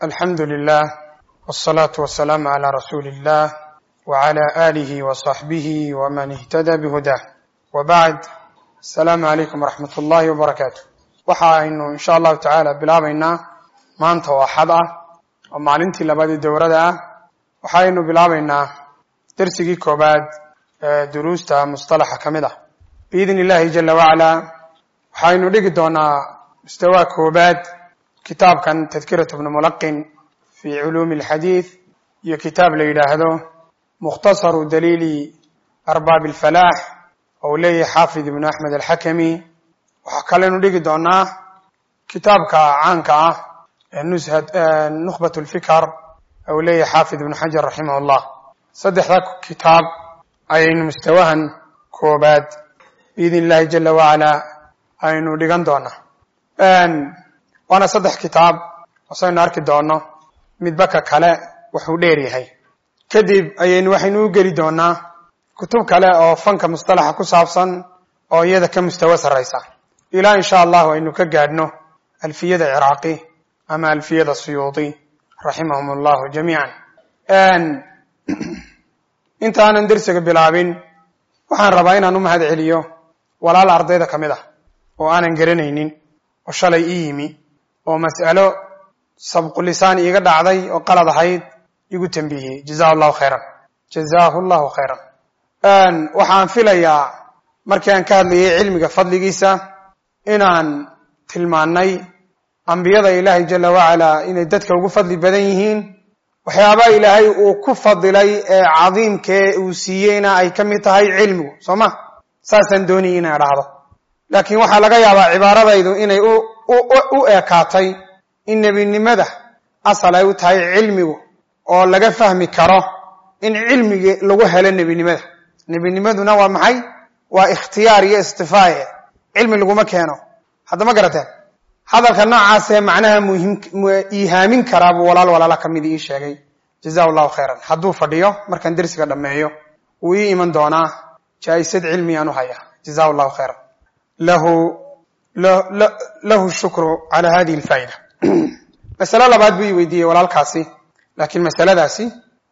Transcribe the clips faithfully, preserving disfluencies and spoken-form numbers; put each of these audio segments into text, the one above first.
الحمد لله والصلاة والسلام على رسول الله وعلى آله وصحبه ومن اهتدى بهداه وبعد. السلام عليكم ورحمة الله وبركاته. waxaaynu insha allahu tacaala bilaabaynaa maanta waa xad ah oo maalintii labaad dowrada ah. waxaynu bilaabaynaa darsigii koobaad ee duruusta mustalaxa kamid ah biidin illaahi jalla wa ala. waxaynu dhigi doonaa mustawa koobaad kitaabkan tadhkiratu ibn mulaqin fi ulum alhadith iyo kitaab la yiraahdo mukhtasar dalili arbab alfalah oo leeyahay xaafid ibn ahmed al-hakimi. waxa kale inu dhigi doonaa kitaabka caanka ah ee nuzhat nukhbat al-fikr oo leeyahay xaafid ibn hajar rahimahullah. saddexda kitaab ayaynu mustawahan koobaad biidin illaahi jalla wa ala aynu dhigan doonaa. waana saddex kitaab oo arki doono midba ka kale wuxuu dheer yahay. kadib ayaynu waxaynu u geli doonaa kutub kale oo fanka mustalaxa ku saabsan oo iyada ka mustawa sareysa ilaa insha Allah aynu ka gaadhno alfiyada iraaqi ama alfiyada suyuuti rahimahumullah jamiican. intaanan darsiga bilaabin waxaan rabaa inaan u mahad celiyo walaal ardayda kamid ah oo aanan garanaynin oo shalay ii yimi oo mas'alo sabq lisaan iga dhacday oo qalad ahayd igu tanbihiyay. jazakallahu khairan jazakallahu khairan. aan waxaan filayaa markii aan ka hadlayay cilmiga fadligiisa inaan tilmaanay ambiyada ilaahay jalla wa ala inay dadka ugu fadli badan yihiin. waxyaaba ilaahay uu ku fadilay ee cadiimkee uu siiyeyna ay kamid tahay cilmigu. sooma saasan doonay inaan raahdo, laakiin waxa laga yaabaa cibaaradaydu inay u u eekaatay in nabinimada asal ay u tahay cilmigu oo laga fahmi karo in cilmiga lagu helo nabinimada. nabinimaduna waa maxay? waa ikhtiyaar iyo istifaaye, cilmi laguma keeno. hadda ma garateen hadalka noocaas ee macnaha muhiim ihaamin karaa buu walaal walaala kamid ii sheegay. jazakallahu khairan. hadduu fadhiyo markaan darsiga dhameeyo wuu ii iman doonaa jaayisad cilmi aan u haya. jazakallahu khairan. lahu له الشكر على هذه الفائدة. مسألة لبعض بي ويدي والالكاسي لكن مسألة داسي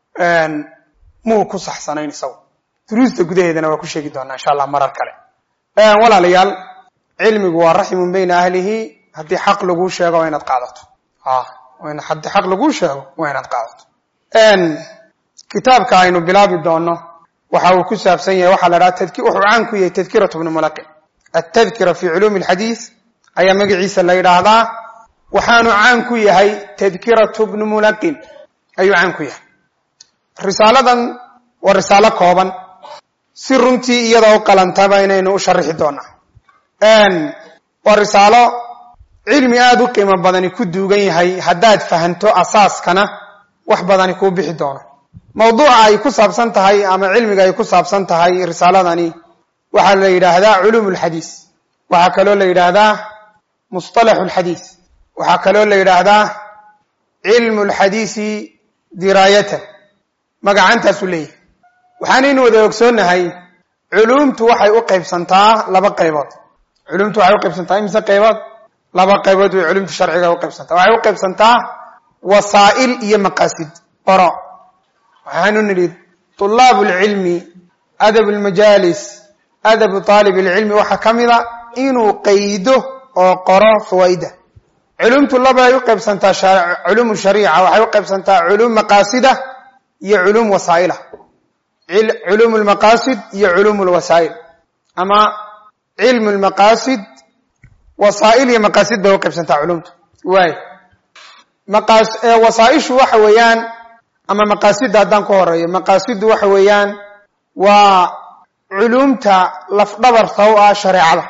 مو كصح سنين سو دروس تقديه دنا وكل شيء قدرنا إن شاء الله مرة كله. ولا ليال علم جوا رحم بين أهله هدي حق لجوش يا وين اتقاعدته. آه وين حد حق لجوش وين اتقاعدته. إن كتاب كائنه بلا بدونه وحاول كسب سيء وحلا رات تذكير وعنكو يتذكرة ابن ملقن. التذكرة في علوم الحديث أي مجلس الليل هذا وحانو عنكو يهي تذكرة ابن ملقن أي عنكو يهي رسالة ورسالة كوبا سرنتي يدعو قلن تباينين وشرح دونا ان ورسالة علمي آدو كما بداني كدو غيهي حداد فهنتو أساس كنا وح بداني كو بيحي دونا. موضوع أي كساب سنتهي أما علمي أي كساب سنتهي رسالة داني waxaa la yiraahdaa ulum alhadith, waxaa kaloo la yiraahdaa mustalah alhadith, waxaa kaloo la yiraahdaa ilm alhadith dirayatan. magacantaas u leeyahay. waxaanaynu wada ogsoonahay culumtu waxay u qaybsantaa laba qaybood. culumtu waxay u qaybsantaa imisa qaybood? laba qaybood way culumta sharciga u qaybsantaa. waxay u qaybsantaa wasaa'il iyo maqasid. qoro waxaanu nidhi طلاب العلم adab almajalis adab طالب العلم waxa kamida inuu qaydo oo qoro fawaida. culumtu laba ay u qaybsantaa culum shariica, waxay u qaybsantaa culum maqaasida iyo culum wasaa'ila. culum almaqasid iyo culum alwasaa'il ama ilm almaqasid wasaa'il iyo maqasid bay u qaybsantaa culumtu. way maqas ee wasaa'ishu waxa weeyaan ama maqasid haddaan ku horeeyo, maqasidu waxa weeyaan waa علومتا لفدبر سواء شريعه.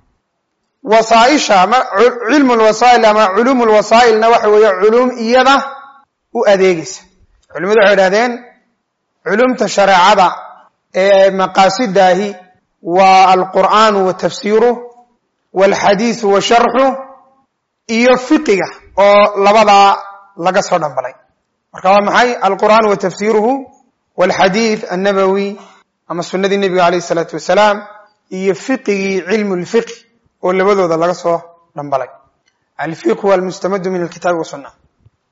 وصائشة علم الوسائل اما علوم الوسائل نوحي وهي علوم ايضا واديغيس. علوم العرادين علومتا شريعه مقاصده والقرآن وتفسيره والحديث وشرحه iyo fiqiga oo labada laga soo dhambalay. marka waa maxay القرآن وتفسيره والحديث النبوي أما سنة النبي عليه الصلاة والسلام هي فقه علم الفقه واللي بدو ذا لغا سو دنبلay. الفقه هو المستمد من الكتاب والسنة.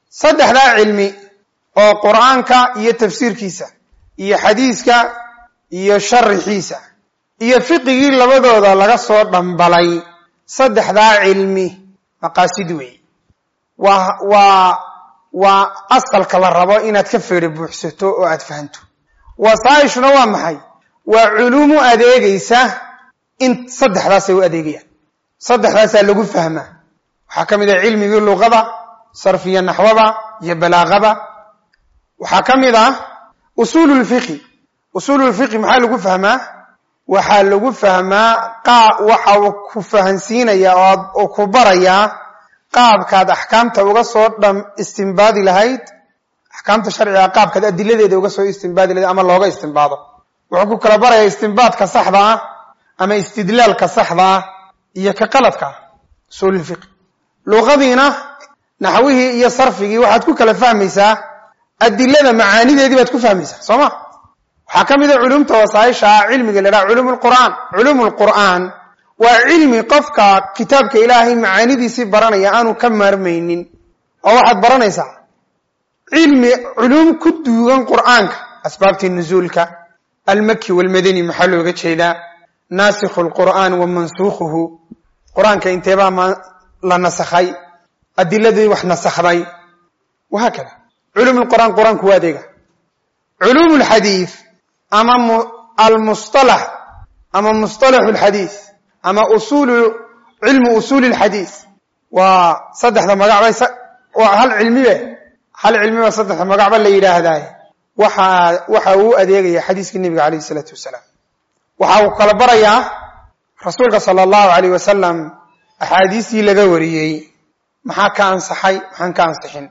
saddexdaa cilmi oo qur'aanka iyo tafsiirkiisa iyo xadiiska iyo sharxiisa iyo fiqigii labadooda laga soo dhambalay saddexdaa cilmi maqaasid weey waa waa waa asalka la rabo inaad ka feeri buuxsato oo aad fahanto wasaa'ishuna waa maxay waa culumu adeegaysa in saddexdaas ay u adeegayaan saddexdaas lagu fahmaa waxa kamid ah cilmiga luqada sarfiya naxwada iyo balaaqada waxa kamid ah usulul fiqh usulul fiqh maxaa lagu fahmaa waxa lagu fahmaa qaa waxa uu ku fahansiinaya oo ku baraya qaabkaad ahkaamta uga soo dham istinbaadi lahayd ahkaamta sharciga qaabkaad adiladeeda uga soo istinbaadi lahayd ama looga istinbaado wuxuu ku kala baraya istinbaadka saxda ah ama istidlaalka saxda ah iyo ka qaladka usulul fiqh luqadina naxwihi iyo sarfigi waxaad ku kala fahmaysaa adilada macaanideedii baad ku fahmaysaa sooma waxa kamid ah culumta wasaayisha cilmiga la yiraahdo culumul quraan culumul quraan waa cilmi qofka kitaabka ilaahay macaanidiisii baranaya aanu ka maarmaynin oo waxaad baranaysaa cilmi culum ku duugan quraanka asbaabtii nuzuulka al-makki wal-madani maxaa looga jeedaa naasikhul quraan wa mansukhuhu quraanka inteeba la nasakhay adiladii wax nasakhday waxa kale culumul quraan quraanku waa adeega culumul hadiith ama al-mustalah ama mustalahul hadith ama usul ilmu usul al-hadith wa saddexda magacbay waa hal cilmiye hal cilmiye saddexda magacba la yiraahdaa waxa waxa uu adeegaya xadiiska nabiga kaleey salaatu wasalaam waxa uu kala barayaa rasuulka sallallahu alayhi wasallam ahadiisi laga wariyay maxaa ka ansaxay maxaan ka ansaxin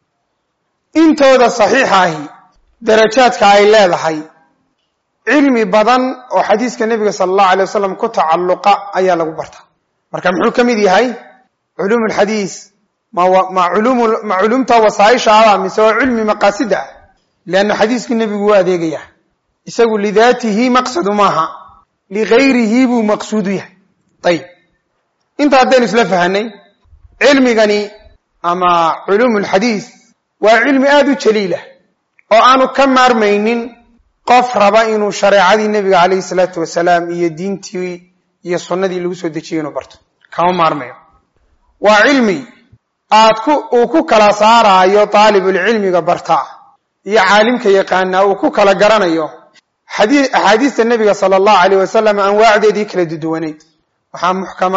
intooda saxiixahi darajaadka ay leedahay cilmi badan oo xadiiska nabiga sallallahu alayhi wasallam ku tacalluqa ayaa lagu bartaa marka muxuu kamid yahay culumul hadiis ma ma culumul ma culumta wasaayisha ah mise cilmi maqaasida laana xadiiska nabigu waa adeegaya isagu lidaatihi maqsadu maaha lighayrihi bu maqsuudu yahay tayib inta hadaan isla fahanay cilmigani ama culumul hadiis waa cilmi aad u jaliila oo aanu ka maarmaynin qof raba inuu shariicadii nabiga kaleey salaatu wasalaam iyo diintii iyo sunnadii lagu soo dejiyay inuu barto kama maarmayo waa cilmi aad ku uu ku kala saarayo talibul cilmiga barta iyo caalimka yaqaana uu ku kala garanayo xadiis ahadiista nabiga sallallahu alayhi wasallam anwaacdeedii kala duwaneed waxa muhkama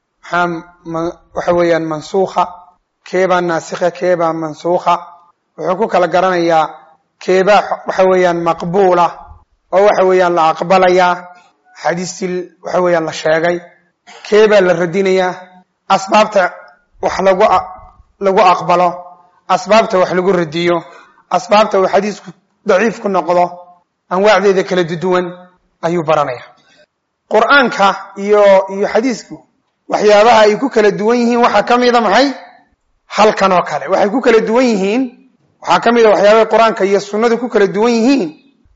waxa weeyaan mansuukha keeba naasikha keeba mansuukha wuxuu ku kala garanayaa keeba waxa weeyaan maqbuula oo waxa weeyaan la aqbalaya xadiisil waxa weeyaan la sheegay keeba la radinaya asbaabta wax lagu lagu aqbalo asbaabta wax lagu radiyo asbaabta uu xadiisku daciif ku noqdo anwaacdeeda kala duwan ayuu baranaya quraanka iyo iyo xadiisku waxyaabaha ay ku kala duwan yihiin waxa kamid ah maxay halkan oo kale waxay ku kala duwan yihiin waxa kamid ah waxyaabaha quraanka iyo sunnadu ku kala duwan yihiin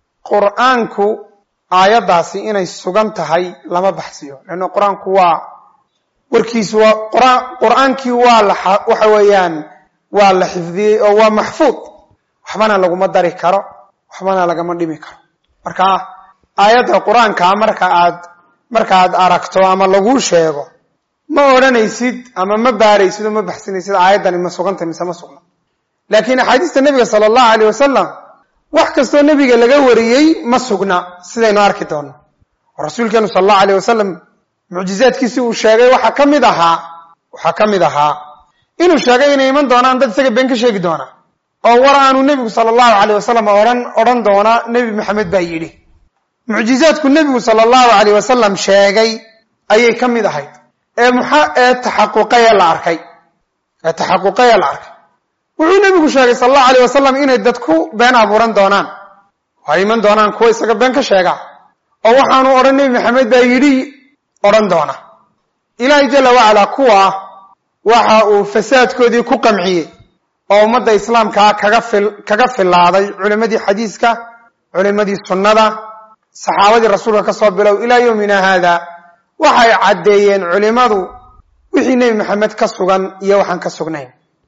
quraanku aayadaasi inay sugan tahay lama baxsiyo lana quraanku waa warkiisu waa quraan quraankii waa la waxa weeyaan waa la xifdiyay oo waa mahfuud waxbana lagu ma dari karo waxbana laga ma dhimi karo marka aayada quraanka marka aad marka aad aragto ama lagu sheego ma oranaysid ama ma baaraysid ma baxsinaysid aayadan ma sugantay mise ma sugna laakiin xadiiska nabiga sallallahu alayhi wasallam wax kasto nabiga laga wariyay ma sugna sidaynu arki doono rasuulkeenu sallallahu alayhi wasallam mucjizaadkiisa uu sheegay waxa kamid ahaa waxa kamid ahaa inuu sheegay inay iman doonaan dad isaga been ka sheegi doona oo war aanu nabigu sallallahu alayhi wasallam oran oran doona nabi maxamed baa yiri mucjizaadku nabigu sallallahu alayhi wasallam sheegay ayay kamid ahayd ee muxa ee taxaquqay la arkay ee taxaquqay la arkay wuxuu nabigu sheegay sallallahu alayhi wasallam inay dadku been abuuran doonaan way iman doonaan kuwa isaga been ka sheega oo waxaanu oran nabi maxamed baa yiri oran doona ilaahay jalla wa ala kuwa waxa uu fasaadkoodii ku qamciyay oo ummadda islaamka kaga fil kaga filaaday culimadii xadiiska culimadii sunnada saxaabadii rasuulka ka soo bilow ilaa yoomina hada waxay cadeeyeen culimadu wixii nabi maxamed ka sugan iyo waxaan ka sugnayn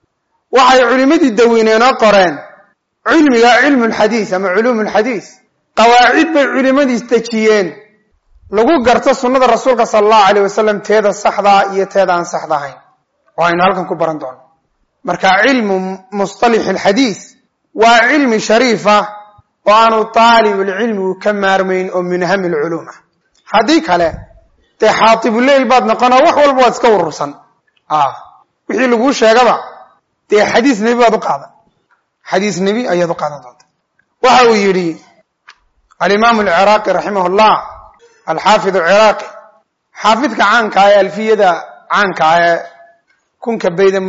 waxay culimadii daweyneenoo qoreen cilmiga cilmu lxadiis ama culuum lxadiis qawaacid bay culimadii dejiyeen lagu garto sunnada rasuulka sala allahu alayh wasalam teeda saxdaa iyo teeda aan saxda ahayn oo aynu halkan ku baran doono marka cilmu musطalix alxadiis waa cilmi shariifa oo aanu taalibulcilmigu ka maarmayn oo min ahami lculuum ah haddii kale dee xaatibuleyl baad noqonoo wax walba waad iska urursan wixii laguu sheegaba dee xadiis nebi baad u qaadan xadiis nebi ayaad u qaadan doonta waxa uu yidhi alimaam alciraaqi raximah llah alxaafid alciraaqi xaafidka caanka ah ee alfiyada caanka ah ee kunka bayda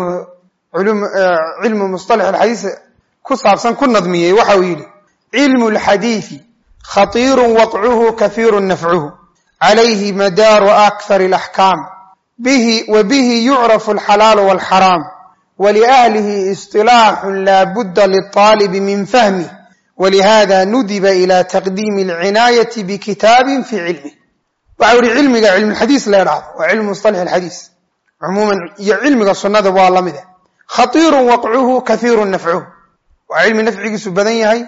cilmu musطalax alxadiis ku saabsan ku nadmiyey waxa uu yidhi cilmu lxadiisi khatiiru waqcuhu kahiiru nafcuhu calayhi madaaru akthar alaxkaam bihi wa bihi yucrafu alxalaalu walxaraam waliahlihi isilaaxun laa budda liلطaalibi min fahmih walihada nudiba ila taqdiimi alcinaayati bikitaabin fii cilmih waxa u yihi cilmiga cilmulxadiis la idhaahdo waa cilmu musطalax alxadiis cumuuman iyo cilmiga sunnada waa la mide khatiiru waqcuhu kahiiru nafcuhu waa cilmi nafcigiisu badan yahay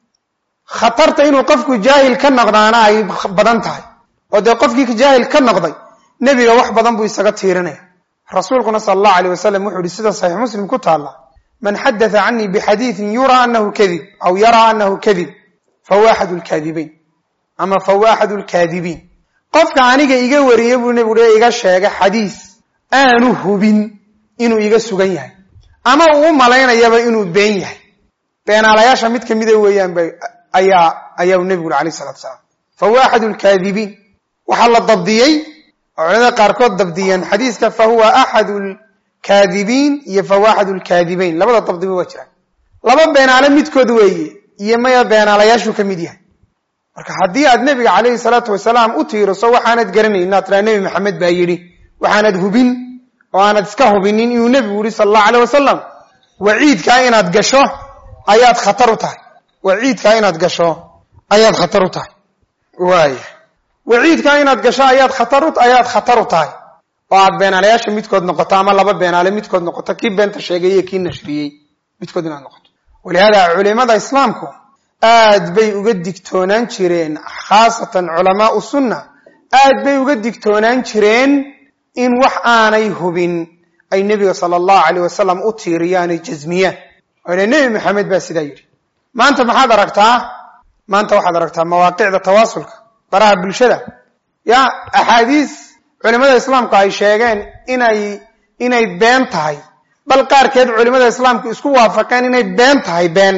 khatarta inuu qofku jaahil ka noqdaana ay badan tahay oo dee qofkii jaahil ka noqday nebiga wax badan buu isaga tiirinaya rasuulkuna sala allahu alayh wasalam wuxuu yihi sida saxiix muslim ku taalla man xadatha canii bixadiidin yuraa anahu kadib aw yaraa anahu kadib fahuwa axadu lkaadibiin ama fahuwa axadu lkaadibiin qofka aniga iga wariye buu nebigu le iga sheegay xadiis aanu hubin inuu iga sugan yahay ama uu u malaynayaba inuu been yahay beenaalayaasha mid kamida weeyaan ba ayaa ayaa nebigu alayh salatu salaam fahuwa axadu lkaadibiin waxaa la dabdiyey oo culamada qaarkood dabdiyeen xadiiska fahuwa axadu lkaadibiin iyo fahuwa axadu lkaadibayn labada dabdiba waa jiraan laba beenaale midkood weeye iyo maya beenaalayaashuu ka mid yahay marka haddii aad nebiga calayhi salaatu wasalaam u tiiriso waxaanad garanayn inaad tiraa nebi maxamed baa yidhi waxaanad hubin oo aanad iska hubinin inuu nebigu yihi sala allahu alayh wasalam waciidkaa inaad gasho ayaad khatar u tahay waciidkaa inaad gasho ayaad khatar u tahay waaya waciidkaa inaad gasho ayaad khatar u ayaad khatar u tahay oo aad beenaalayaasha midkood noqoto ama laba beenaale midkood noqoto kii beenta sheegay iyo kii nashriyey midkood inaad noqoto walihaada culimada islaamku aad bay uga digtoonaan jireen khaasatan culamaau sunna aad bay uga digtoonaan jireen in wax aanay hubin ay nebiga sala allahu alayh wasalam u tiiriyaanay jasmiyaan oo ila nebi maxamed baa sidaa yidhi maanta maxaad aragtaa maanta waxaad aragtaa mawaaqicda tawaasulka baraha bulshada ya axaadiis culimada islaamku ay sheegeen inay inay been tahay bal qaarkeed culimada islaamku isku waafaqeen inay been tahay been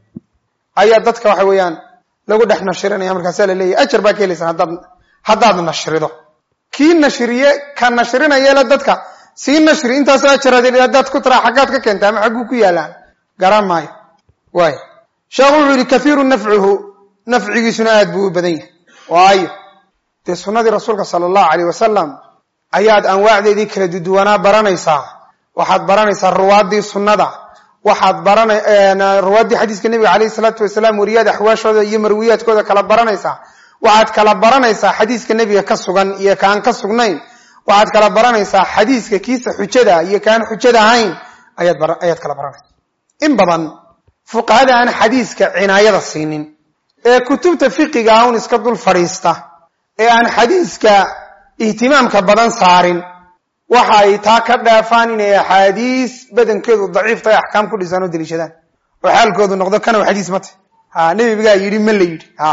ayaa dadka waxa weeyaan lagu dhex nashirinaya markaasaa la leeyahy ajar baa ka helaysan haddaad haddaad nashrido kii nashriye ka nashrinayele dadka sii nashri intaasoo ajar haddaad ku tiraa xaggaad ka keenta ama xagguu ku yaalaan garan maayo waay sheekhu wuxuu yihi kahiiru nafcuhu nafcigiisuna aad buu u badan yahay waayo dee sunnadii rasuulka sala allahu alayh wasalam ayaad anwaacdeedii kala duduwanaa baranaysaa waxaad baranaysaa ruwaaddii sunnada waxaad barana ruwaaddii xadiiska nebiga calayhi salaatu wasalaam wariyaad axwaashooda iyo marwiyaadkooda kala baranaysaa waxaad kala baranaysaa xadiiska nebiga ka sugan iyo kaan ka sugnayn waxaad kala baranaysaa xadiiska kiisa xujada iyo kaan xujada ahayn ayaad ayaad kala baranaysaa in badan fuqahada aan xadiiska cinaayada siinin ee kutubta fiqiga un iska dul fadhiista ee aan xadiiska ihtimaamka badan saarin waxa ay taa ka dhaafaan inay axaadiis badankeedu daciifta ay axkaam ku dhisaan oo deliishadaan oo xaalkoodu noqdo kanaw xadiis mate ha nebigaa yidhi ma la yidhi ha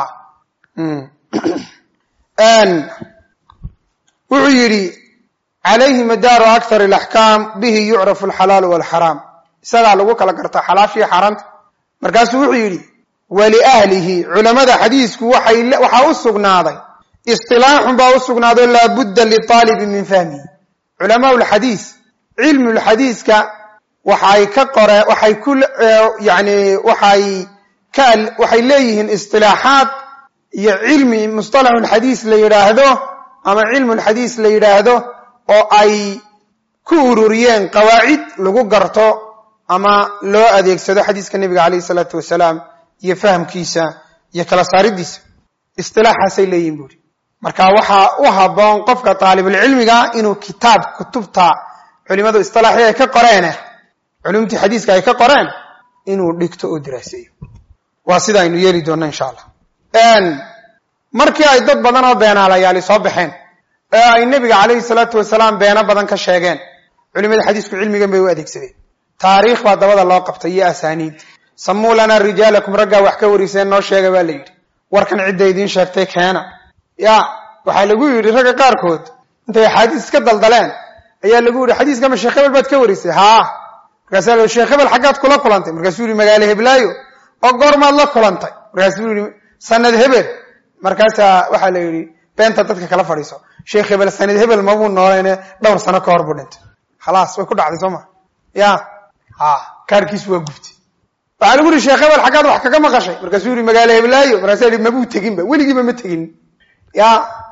wuxuu yidhi calayhi madaaru akthar alaxkaam bihi yucrafu alxalaalu walxaraam isagaa lagu kala garta xalaashiiyo xaaraanta markaasuu wuxuu yidhi waliahlihi culamada xadiisku waxaa u sugnaaday isilaaxun baa u sugnaadoo laa budda liaalibi min fahmihi culamaa lxadiis cilmu lxadiiska waxay ka qore waxay ku yani waxay ka waxay leeyihiin isilaaxaad iyo cilmi musطalaxu lxadiis la yidhaahdo ama cilmu lxadiis la yidhaahdo oo ay ku ururiyeen qawaacid lagu garto ama loo adeegsado xadiiska nebiga calayhi salaatu wasalaam iyo fahamkiisa iyo kala saaridiisa isilaaxaasay leeyihin buuri marka waxaa u haboon qofka taalibulcilmiga inuu kitaab kutubta culimadu isilaaxi ay ka qoreene culumtii xadiiska ay ka qoreen inuu dhigto oo diraaseeyo waa sida aynu yeeli doonno insha allah markii ay dad badan oo beenaalayaali soo baxeen ee ay nabiga calayhi salaatu wasalaam beeno badan ka sheegeen culimada xadiisku cilmigan bay u adeegsadeen taariikh baa dabada loo qabtay iyo asaaniid samuu lanaa rijaalakum raggaa wax ka wariseen noo sheega baa la yidhi warkan cidda idiin sheegtay keena ya waxaa lagu yidhi ragga qaarkood intay axaadiis iska daldaleen ayaa lagu yidhi xadiiskama sheekh hebel baad ka warisay haa markaasaa la sheekh hebel xaggaad kula kulantay markaasuu yidhi magaalo heblaayo oo goormaad la kulantay markaasuu yidhi sanad hebel markaasaa waxaa la yidhi beenta dadka kala fadhiiso sheekh hebel sanad hebel mabuu noolayne dhowr sano ka hor buu dhintay khalaas way ku dhacday soo ma ya ha kaarkiisu waa guftay waxaa lagu yidhi sheekh hebel xaggaad wax kaga maqashay markaasuu yidhi magaalo heblaayo markaasaa yidhi mabuu teginba weligiiba ma tegin ya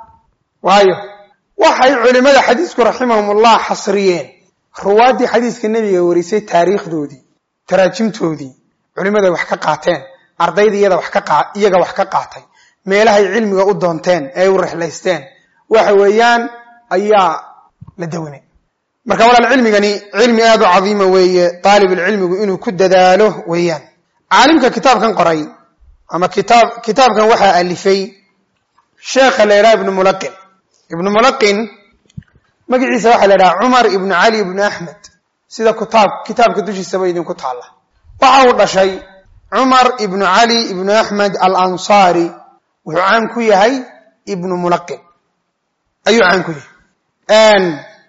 waayo waxay culimada xadiisku raximahumullah xasriyeen ruwaaddii xadiiska nebiga warisay taariikhdoodii taraajimtoodii culimada wax ka qaateen ardayda iyada wax ka qaa iyaga wax ka qaatay meelahay cilmiga u doonteen ee u rixlaysteen waxa weeyaan ayaa la dawanay marka walaal cilmigani cilmi aad u cadiima weeye taalibul cilmigu inuu ku dadaalo weeyaan caalimka kitaabkan qoray ama kitaab kitaabkan waxaa alifay sheekha la yidhaha ibnu mulaqin ibnu mulaqin magaciisa waxaa la yidhaha cumar ibnu cali ibnu axmed sida kitaab kitaabka dushiisaba idinku taalla waxa uu dhashay cumar ibnu cali ibnu axmed alansaari wuxuu caan ku yahay ibnu mulaqin ayuu caan ku yahay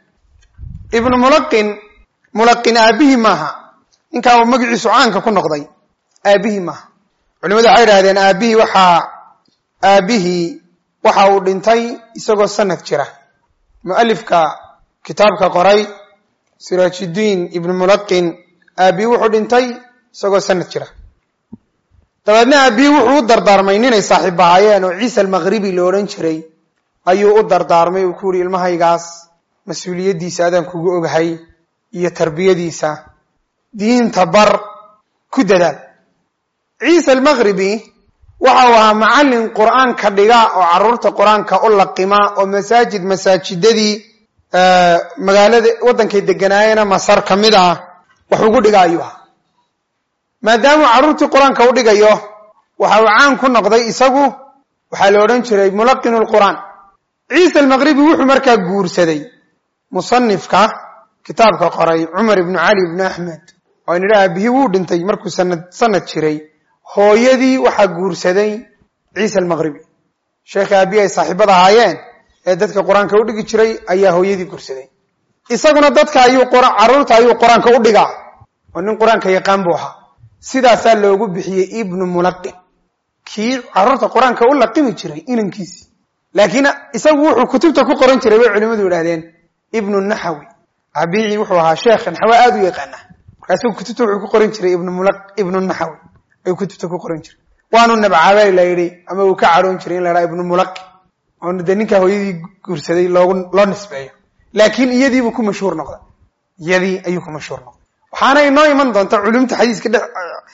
ibnu mulaqin mulaqin aabihii maaha ninkaa uu magaciisu caanka ku noqday aabihii maaha culimadu waxay idhahdeen aabihii waxaa aabihii waxa uu dhintay isagoo sanad jira mu'alifka kitaabka qoray siraajuddiin ibnu mulaqin aabihii wuxuu dhintay isagoo sanad jira dabeedna aabihii wuxuu u dardaarmay ninay saaxiib ahaayeen oo ciise almaqribi la odhan jiray ayuu u dardaarmay uu ku yidhi ilmahaygaas mas-uuliyaddiisa adaan kugu ogahay iyo tarbiyadiisa diinta bar ku dadaal ciise almaqribi waxa uu ahaa macallin qur'aanka dhiga oo carruurta qur-aanka u laqima oo masaajid masaajidadii magaalada waddankay deganaayena masar ka mid ah wax ugu dhiga ayuu ahaa maadaamuu carruurtii qur-aanka u dhigayo waxa uu caan ku noqday isagu waxaa la odhan jiray mulaqinu lqur'aan ciise almaqribi wuxuu markaa guursaday musanifka kitaabka qoray cumar ibnu cali ibnu axmed oo nidha aabihii wuu dhintay markuu sanad sanad jiray hooyadii waxaa guursaday ciise almaqribi sheekha aabihi ay saaxiibada ahaayeen ee dadka qur-aanka u dhigi jiray ayaa hooyadii guursaday isaguna dadka ayuu carruurta ayuu qur-aanka u dhigaa oo nin qur-aanka yaqaan buu ahaa sidaasaa loogu bixiyey ibnu mulaqin kii carruurta qur-aanka u laqimi jiray inankiisii laakiin isagu wuxuu kutubta ku qoran jiray bay culimmadu yidhahdeen ibnu naxawi aabihii wuxuu ahaa sheekh naxwe aad u yaqaana markaasuu kutubta wuxuu ku qoran jiray ibnu mulaq ibnu naxawi ayuu kutubta ku qoran jiray waanu nabcaabay la yidhi ama uu ka cadhoon jiray in la yidhaha ibnu mulaqin oo dee ninkaa hooyadii guursaday loogu loo nisbeeyo laakiin iyadiibuu ku mashhuur noqday iyadii ayuu ku mashhuur noqday waxaana inoo iman doonta culumta xadiiska dhe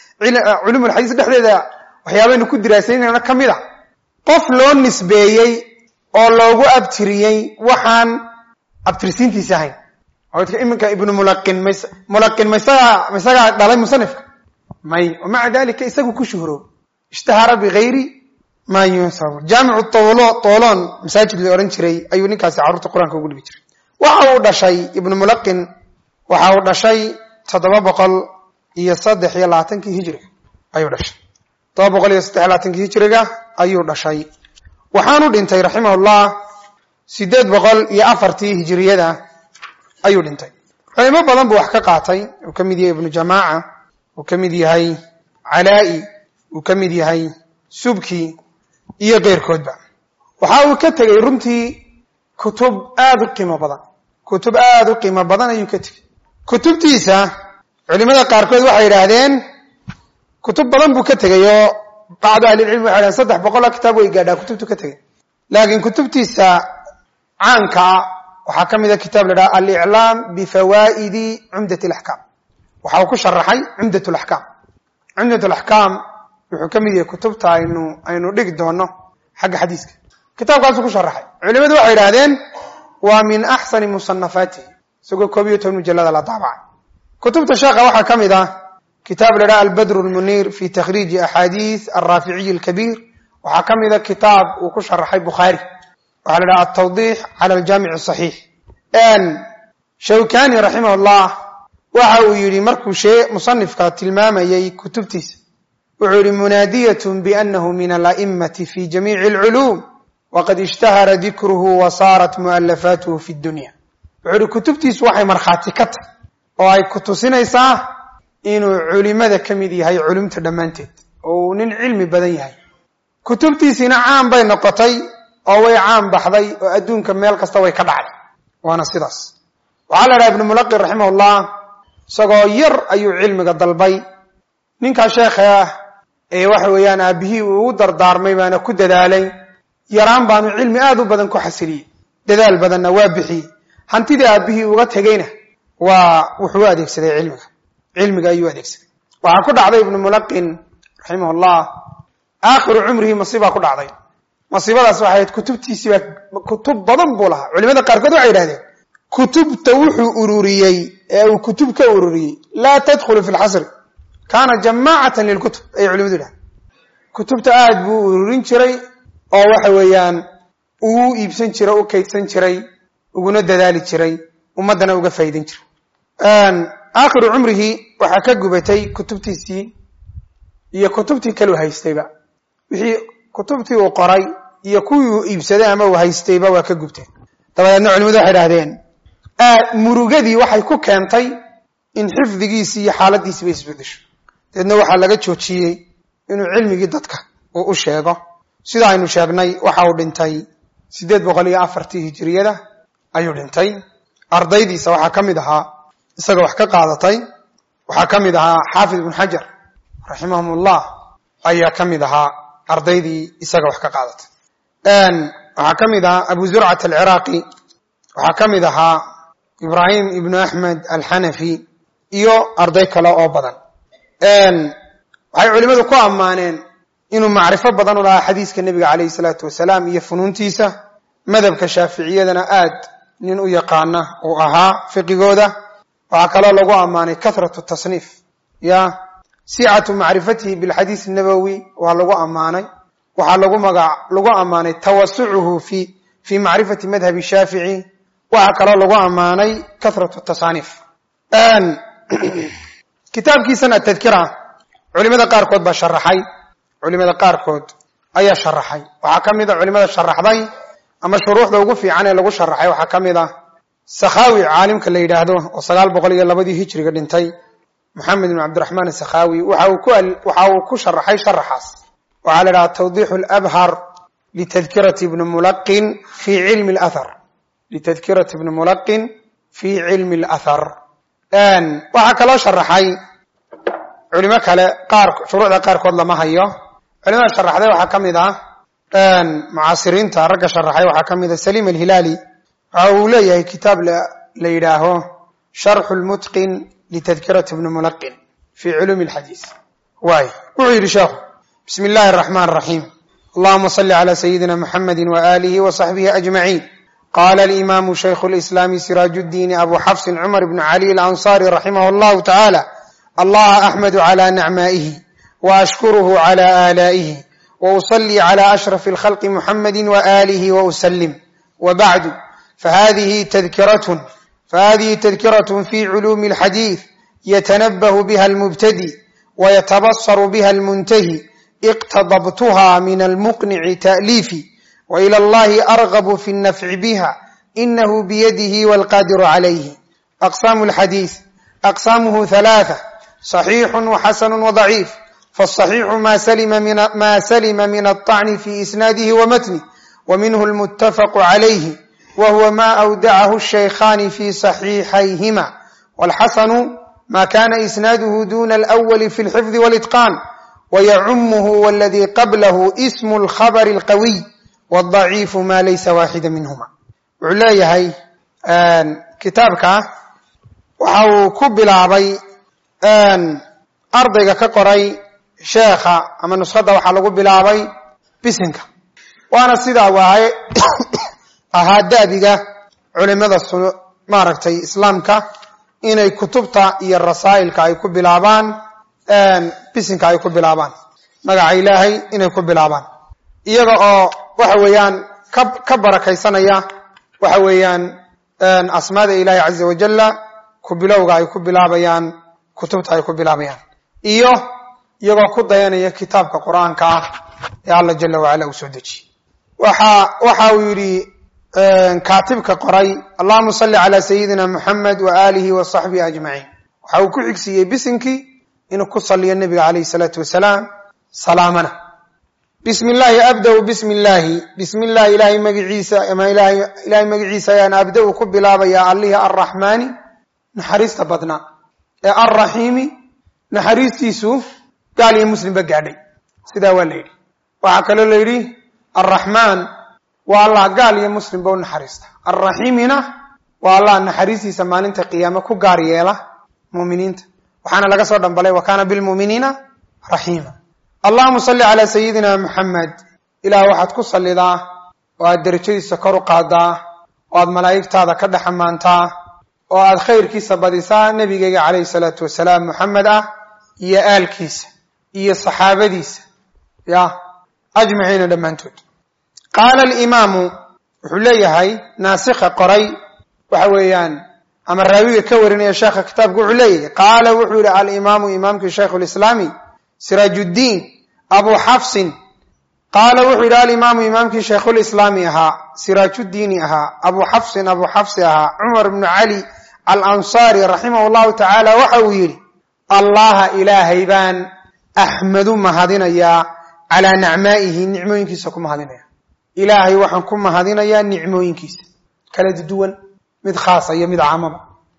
culumul xadiis dhexdeeda waxyaabaynu ku diraasaynayna ka mid a qof loo nisbeeyey oo loogu abtiriyey waxaan abtirisiintiisa ahayn oo iminka ibnu mulaqin ms mulaqin maisagaa maisagaa dhalay musanifka may wamaca dalika isagu ku shuhro ishtahara bigayri maa yunsabu jaamicu tolo toolon masaajid la odhan jiray ayuu ninkaasi carruurta qur-aanka ugu dhigi jiray waxa uu dhashay ibnu mulaqin waxa uu dhashay toddoba boqol iyo saddex iyo labaatankii hijriga ayuu dhashay toddoba boqol iyo saddex iyo labaatankii hijriga ayuu dhashay waxaanu dhintay raximahullah sideed boqol iyo afartii hijriyada ayuu dhintay culimo badan buu wax ka qaatay uu ka mid yahay ibnu jamaaca uu ka mid yahay calaa'i uu ka mid yahay subki iyo keyrkoodba waxa uu ka tegey runtii kutub aad u qiimo badan kutub aad u qiimo badan ayuu ka tegey kutubtiisa culimada qaarkood waxay yidhaahdeen kutub badan buu ka tegey oo bacdu ahlilcilmi waxay dhahdeen saddex boqoloo kitaab way gaadhaa kutubtu ka tegey laakiin kutubtiisa caankaa waxaa ka mid a kitaab la dhaha aliclaam bifawaa'idi cumdat alaxkaam waxa uu ku sharaxay cumdat alaxkaam cumdat alaxkaam wuxuu ka mid yahay kutubta aynu aynu dhigi doono xagga xadiiska kitaabkaasuu ku sharaxay culimadu waxay yidhahdeen waa min axsani musanafaatihi isagoo koob iyo toban mujallada la daabacay kutubta sheekha waxaa ka mid ah kitaab la dhaha albadr almunir fi takhriiji axaadiis alraaficiyi alkabiir waxaa ka mid a kitaab uu ku sharaxay bukhaari waxaa la dhaha altawdiix cala aljaamic asaxiix shawkani raximah llah waxa uu yidhi markuu shee musanifka tilmaamayay kutubtiisa wuxuu yidhi munaadiyatun biannahu min ala'imati fi jamiici alculuum waqad ishtahara dikruhu wa saarat mu'alafaatuhu fi dunya wuxuu yidhi kutubtiisu waxay markhaati ka tahy oo ay ku tusinaysaa inuu culimada ka mid yahay culumta dhammaanteed oo uu nin cilmi badan yahay kutubtiisiina caan bay noqotay oo way caan baxday oo adduunka meel kasta way ka dhacday waana sidaas waxaa la dhaha ibnu mulaqin raximahullah isagoo yar ayuu cilmiga dalbay ninkaa sheekha ah ee waxa weeyaan aabihii uu u dardaarmay baana ku dadaalay yaraan baanu cilmi aad u badan ku xasiliyey dadaal badanna waa bixiyey hantidii aabihii uga tegeyna waa wuxuu u adeegsaday cilmiga cilmiga ayuu adeegsaday waxaa ku dhacday ibnu mulaqin raximahullah aakhiru cumrihi masiibaa ku dhacday masiibadaas waxay ahayd kutubtiisiibaa kutub badan buu lahaa culimada qaarkood waxay yidhahdeen kutubta wuxuu ururiyey ee uu kutub ka ururiyey laa tadkhulu fi lxasri kaana jamaacatan lilkutub ayay culimadu yidhahdeen kutubta aad buu ururin jiray oo waxa weeyaan uu iibsan jiray u kaydsan jiray uguna dadaali jiray ummaddana uga faa'iidan jiray aakhiru cumrihi waxaa ka gubatay kutubtiisii iyo kutubtii kaleu haystayba wixii kutubtii uu qoray iyo kuwii uu iibsaday ama uu haystayba waa ka gubteen dabadeedna culimadu waxay idhahdeen murugadii waxay ku keentay in xifdigiisii iyo xaaladiisiiba isbedesho dabeedna waxaa laga joojiyey inuu cilmigii dadka uu u sheego sida aynu sheegnay waxa uu dhintay siddeed boqol iyo afartii hijiriyada ayuu dhintay ardaydiisa waxaa ka mid ahaa isaga wax ka qaadatay waxaa ka mid ahaa xaafid ibnu xajar raximahumullah ayaa ka mid ahaa ardaydii isaga wax ka qaadatay waxaa ka mid ahaa abu zurcat alciraaqi waxaa ka mid ahaa ibrahim ibnu axmed alxanafi iyo arday kale oo badan waxay culimmadu ku ammaaneen inuu macrifo badan u lahaa xadiiska nebiga calayhi salaatu wasalaam iyo funuuntiisa madhabka shaaficiyadana aad nin u yaqaana uu ahaa fiqigooda waxaa kaloo lagu ammaanay kathratu tasniif ya sicatu macrifatihi bilxadiis nabowi waa lagu ammaanay waxaa lagu magac lagu ammaanay tawasucuhu fi fi macrifati madhabi shaafici waxaa kaloo lagu ammaanay kathratu tasaaniif kitaabkiisana atadkira culimada qaarkood baa sharaxay culimada qaarkood ayaa sharaxay waxaa ka mid a culimada sharaxday ama shuruuxda ugu fiican ee lagu sharaxay waxaa ka mid ah sakhaawi caalimka la yidhaahdo oo sagaal boqol iyo labadii hijriga dhintay moxamed ibn cabdiraxmaan asakhaawi waxa uu ku waxa uu ku sharaxay sharaxaas waxaa la idhaha tawdiixu labhar litadkirati ibni mulaqin fi cilmi alathar litadkirati ibni mulaqin fi cilmi alathar waxaa kaloo sharaxay culimo kale qaar shuruucda qaarkood lama hayo culimada sharaxday waxaa ka mid ah mucaasiriinta ragga sharaxay waxaa ka mid ah saliim alhilaali waxa uu leeyahay kitaab la yidhaaho sharxu lmutqin litadkirati ibni mulaqin fi culuumi alxadiis waay wuxuu yidhi sheekhu bismi illahi araxmaan araxiim allahuma salli cala sayidina muxamedi waaalihi wasaxbihi ajmaciin qala alimamu shaykhu lislaami siraaj ddiini abu xafsin cumar bnu cali alansari raximah allahu tacaala allaha axmadu cala nacmaa'ihi waashkuruhu cala aalaa'ihi wausalli cala ashrafi alkhalqi muxamedi waaalihi wauslim wabacdu fahadihi tadkiratun fahadihi tadkiratun fi culuumi alxadiid yatanabahu biha almubtadi wayatabasaru biha almuntahi iqtadabtuha min almuqnici ta'liifi وإلى الله أرغب في النفع بها إنه بيده والقادر عليه أقسام الحديث أقسامه ثلاثة صحيح وحسن وضعيف فالصحيح ما سلم من ما سلم من الطعن في إسناده ومتنه ومنه المتفق عليه وهو ما أودعه الشيخان في صحيحيهما والحسن ما كان إسناده دون الأول في الحفظ والإتقان ويعمه والذي قبله اسم الخبر القوي والضعيف ما ليس واحدا منهما wuxuu leeyahay kitaabka waxa uu ku bilaabay ardayga ka qoray sheekha ama nuskhada waxaa lagu bilaabay bisinka waana sidaa waaye ahaa da'biga culimada maaragtay islaamka inay kutubta iyo rasaa'ilka ay ku bilaabaan bisinka ay ku bilaabaan magaca ilaahay inay ku bilaabaan iyaga oo waxa weeyaan ka ka barakaysanaya waxa weeyaan asmaada ilaahay azza wa jalla ku bilowga ay ku bilaabayaan kutubta ay ku bilaabayaan iyo iyagoo ku dayanaya kitaabka quraanka ah ee Allah jalla wa ala uu soo dejiyay waxa waxa uu yiri kaatibka qoray Allahumma salli ala sayyidina Muhammad wa alihi wa sahbihi ajma'in waxa uu ku xigsiiyay bisinkii inuu ku saliyo nabiga alayhi salatu wasalaam salaamana bismillah abda bismillah bismillah ilahi magiciisa ama ilahi ilahi magiciisa ayaan abda ku bilaabaya allahi arrahmani naxariista badna ee arrahimi naxariistiisu gaal iyo muslim ba gaadhay sida waa leeyay waxa kale leeyay arrahman waa allah gaal iyo muslim ba naxariista arrahimina waa allah naxariistiisa maalinta qiyaamo ku gaar yeela muuminiinta waxaana laga soo dhambalay wa kana bil mu'minina rahima اللهم صل على سيدنا محمد إلى واحد كصلدا وأدرجي سكر قادا وأد ملائكة هذا كده حمانتا وأد خير كيس بديسا نبي عليه الصلاة والسلام محمد يا آل كيس يا الصحابة ديس يا أجمعين لما انتود قال الإمام حلي هاي ناسخ قري وحويان أما الراوي كورني يا شيخ كتاب علي قال وحول على الإمام إمامك الشيخ الإسلامي سراج الدين أبو حفص قال وحيد الإمام إمامك شيخ الإسلام أها سراج الدين أها أبو حفص أبو حفص أها عمر بن علي الأنصاري رحمه الله تعالى وحويري الله إلهي بان أحمد مهدنا يا على نعمائه نعموين كيسكم مهدنا يا إلهي وحنكم مهدنا يا نعموين كيس كالد الدول مد خاصة يا مد عامة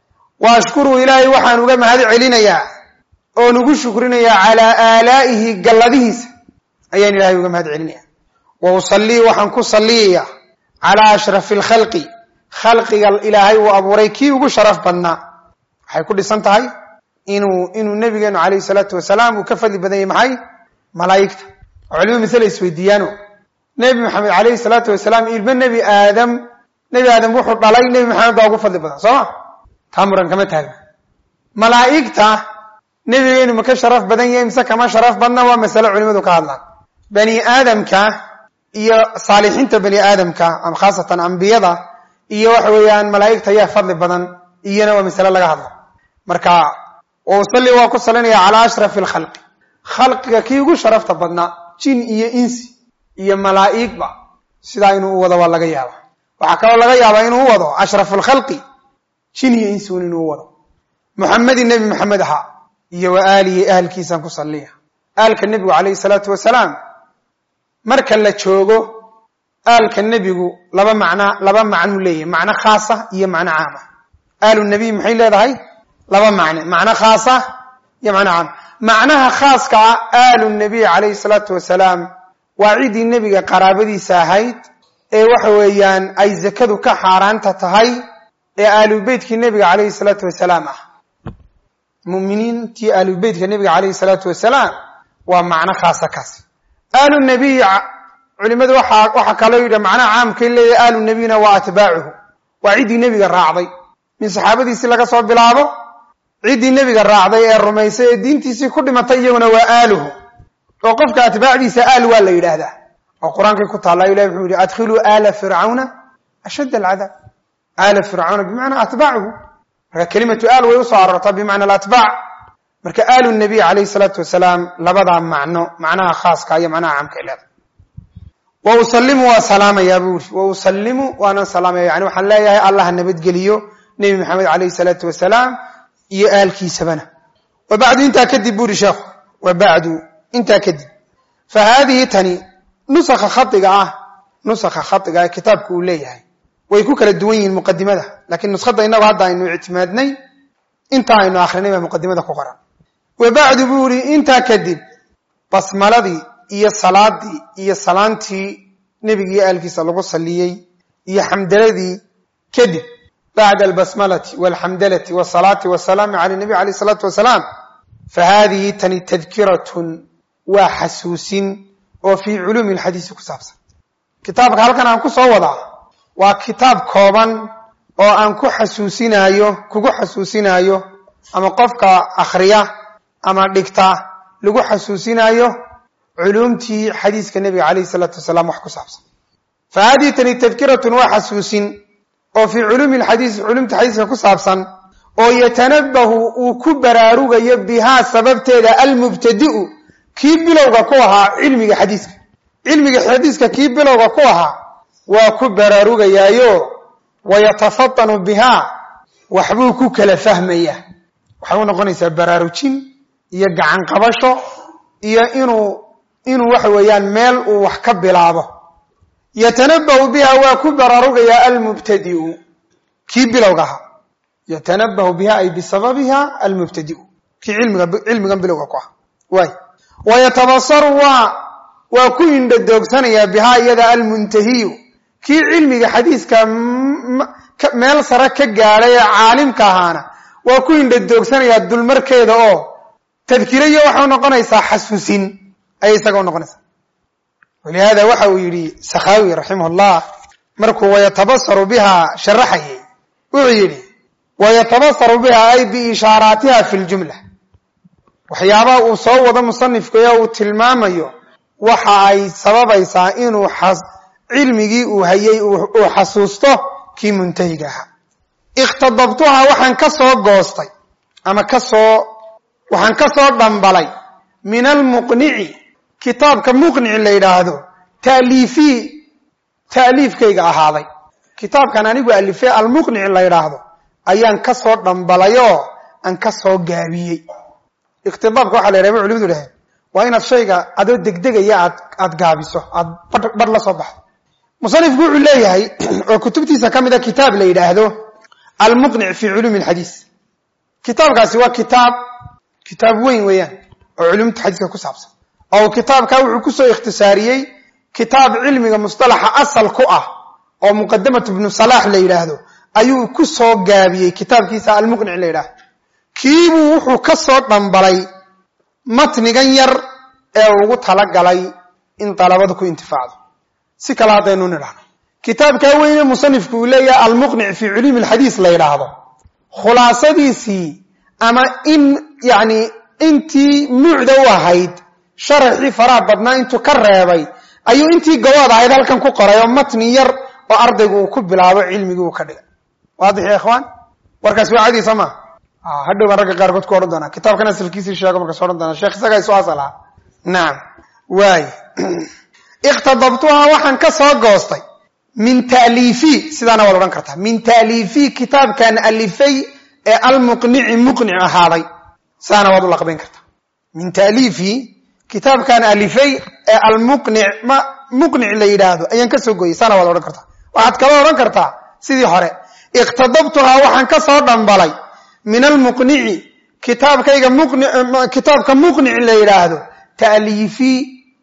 وأشكره إلهي وحنوغا مهدي علينا يا oo nugu shukrinaya ala aalaahi galadihiisa ayaan ilaahay uga mahad celinaya wa usalli waxaan ku salliya ala ashrafil khalqi khalqiga ilaahay wa abuuray kii ugu sharaf badnaa waxay ku dhisan tahay inuu inuu nabigeenu kaleey salaatu wasalaam uu ka fadli badan yahay maxay malaa'ikta culimadu misal isweydiyaano nabi maxamed kaleey salaatu wasalaam ilma nabi aadam nabi aadam wuxuu dhalay nabi maxamed baa ugu fadli badan soo tamuran kama taagna malaa'ikta nabigeenu ma ka sharaf badan yahay mise kama sharaf badna waa mas'ala culimadu ka hadlaan bani aadamka iyo saalixiinta bani aadamka am khaasatan anbiyada iyo wax weeyaan malaa'ikta yaa fadli badan iyana waa mas'ala laga hadlo marka oo salli waa ku salinaya ala ashrafil khalqi khalqiga kii ugu sharafta badna jin iyo insi iyo malaa'igba sida inuu wado waa laga yaabaa waxa kale laga yaabaa inuu wado ashraful khalqi jin iyo insi inuu wado muhammadin nabi muhammad ha iyo waalihi ahlkiisan ku salliya aalka nabiga kaleey salaatu wasalaam marka la joogo aalka nabigu laba macna laba macno leeyahay macna khaasa iyo macna caama aalu nabi maxay leedahay laba macna macna khaasa iyo macna caama macnaha khaaska aalu nabi kaleey salaatu wasalaam waa'idi nabiga qaraabadiisa ahayd ee waxa weeyaan ay zakadu ka xaaraanta tahay ee aalu beedkii nabiga kaleey salaatu wasalaam ah muuminiin tii aalu beedka nabiga kaleey salaatu wasalaam waa macna khaasa kaas aalu nabi culimadu waxa waxa kale yiri macna caamka leeyahay aalu nabina waa atbaacuhu waa cidii nabiga raacday min saxaabadiisi laga soo bilaabo cidii nabiga raacday ee rumaysay ee diintiisii ku dhimatay iyaguna waa aaluhu oo qofka atbaacdiisa aal waa la yiraahdaa oo quraanka ku taala ilaahay wuxuu yiri adkhilu aala fir'auna ashadda al'adab aala fir'auna bimaana atbaacuhu marka kalimatu aal way u soo arortaa bimaana al-atbaa marka aalu nabi kaleey salaatu wasalaam labada macno macnaha khaaska iyo macnaha caamka ilaa wa usallimu wa salama ya buuri wa usallimu wa ana salama yani waxaan leeyahay allah nabad geliyo nabi maxamed kaleey salaatu wasalaam iyo aalkiisabana wa ba'du inta kadib buuri sheekh wa ba'du inta kadib fa hadhihi tani nusakha khatiga ah nusakha khatiga kitaabku uu leeyahay way ku kala duwan yihiin muqaddimada laakiin nuskhada inaga hadda aynu ictimaadnay inta aynu akhrinay muqaddimada ku qoran wa ba'du buuri inta kadib basmaladii iyo salaadii iyo salaantii nabiga iyo aalkiisa lagu saliyay iyo xamdaladii kadib ba'da albasmalati walhamdalati wassalati wassalamu ala nabi alayhi salatu wassalam fa hadhihi tani tadhkiratun wa hasusin oo fi ulum alhadith ku saabsan kitaabka halkan aan ku soo wadaa waa kitaab kooban oo aan ku xasuusinayo kugu xasuusinayo ama qofka akhriya ama dhigta lagu xasuusinayo culumtii xadiiska nabiga kaleey salaatu wasalaam wax ku saabsan faadi tani tadkiratun wa xasuusin oo fi culum alhadith culumta xadiiska ku saabsan oo yatanabbahu uu ku baraarugayo biha sababteeda almubtadi'u kii bilowga ku ahaa cilmiga xadiiska cilmiga xadiiska kii bilowga ku ahaa waa ku baraarugayaayo wayatafattanu biha waxbuu ku kala fahmaya waxa noqonaysa baraarujin iyo gacan qabasho iyo inuu inuu wax weeyaan meel uu wax ka bilaabo yatanabbahu biha waa ku baraarugaya almubtadi'u kii bilowga ahaa yatanabbahu biha ay bisababiha almubtadi'u kii cilmiga cilmigan bilowga ku ahaa way wayatabassaru waa ku indhodoogsanaya biha iyada almuntahiyu kii cilmiga xadiiska meel sare ka gaaray caalimka ahaana waa ku indhodoogsanaya dulmarkeeda oo tadkiriyo waxa noqonaysaa xasuusin ay isaga noqonaysaa walihaada waxa uu yiri sakhawi rahimahullah markuu wayatabassaru biha sharaxay uu yiri wayatabassaru biha ay bi ishaaratiha fi aljumla waxyaaba uu soo wada musannifku ee uu tilmaamayo waxa ay sababaysaa inuu cilmigii uu hayay uu xasuusto kii muntahiga ahaa ikhtadabtuha waxaan ka soo goostay ama ka soo waxaan ka soo dhambalay min almuqni'i kitaabka muqni'i la yiraahdo taalifi taalifkayga ahaaday kitaabkan anigu alifay almuqni'i la yiraahdo ayaan ka soo dhambalayo aan ka soo gaabiyay iktidabka waxa la yiraahdaa culimadu dhahay waa inaad shayga adoo degdegaya aad aad gaabiso aad bar la soo baxdo musannifku wuxuu leeyahay oo kutubtiisa kamida kitaab la yiraahdo al-muqni' fi ulum al-hadith kitaabkaasi waa kitaab kitaab weyn weeyaan oo culumta xadiiska ku saabsan oo kitaabka wuxuu ku soo ikhtisaariyay kitaab cilmiga mustalaha asal ku ah oo muqaddimatu ibn salah la yiraahdo ayuu ku soo gaabiyay kitaabkiisa al-muqni' la yiraahdo kiibu wuxuu ka soo dhambalay matnigan yar ee ugu tala galay in talabadu ku intifaacdo si kala hadaynu nidhaahno kitaabka weyn musannifku uu leeyahay al-muqni' fi ulum al-hadith la yiraahdo khulaasadiisi ama in yaani intii mucda wahayd sharxi faraad badnaa intuu ka reebay ayuu intii gawaad ahayd halkan ku qoray oo matni yar oo ardaygu ku bilaabo cilmigu ka dhigay waadix ya ikhwan warkaas waa caadi sama ah hadhow baan ragga qaar kood ku oran doona kitaabkan asalkiisa sheego marka soo oran doona sheekh isaga ay soo asala naam way ikhtadabtuha waxaan ka soo goostay min taalifi sidana wala oran kartaa min taalifi kitaabkan alifay ee al-muqni' muqni' ahaaday sana wada la qaban kartaa min taalifi kitaabkan alifay ee al-muqni' ma muqni' la yiraahdo ayaan ka soo gooyay sana wada oran kartaa waxaad kala oran kartaa sidii hore ikhtadabtuha waxaan ka soo dhambalay min al-muqni' kitaabkayga muqni' kitaabka muqni' la yiraahdo taalifi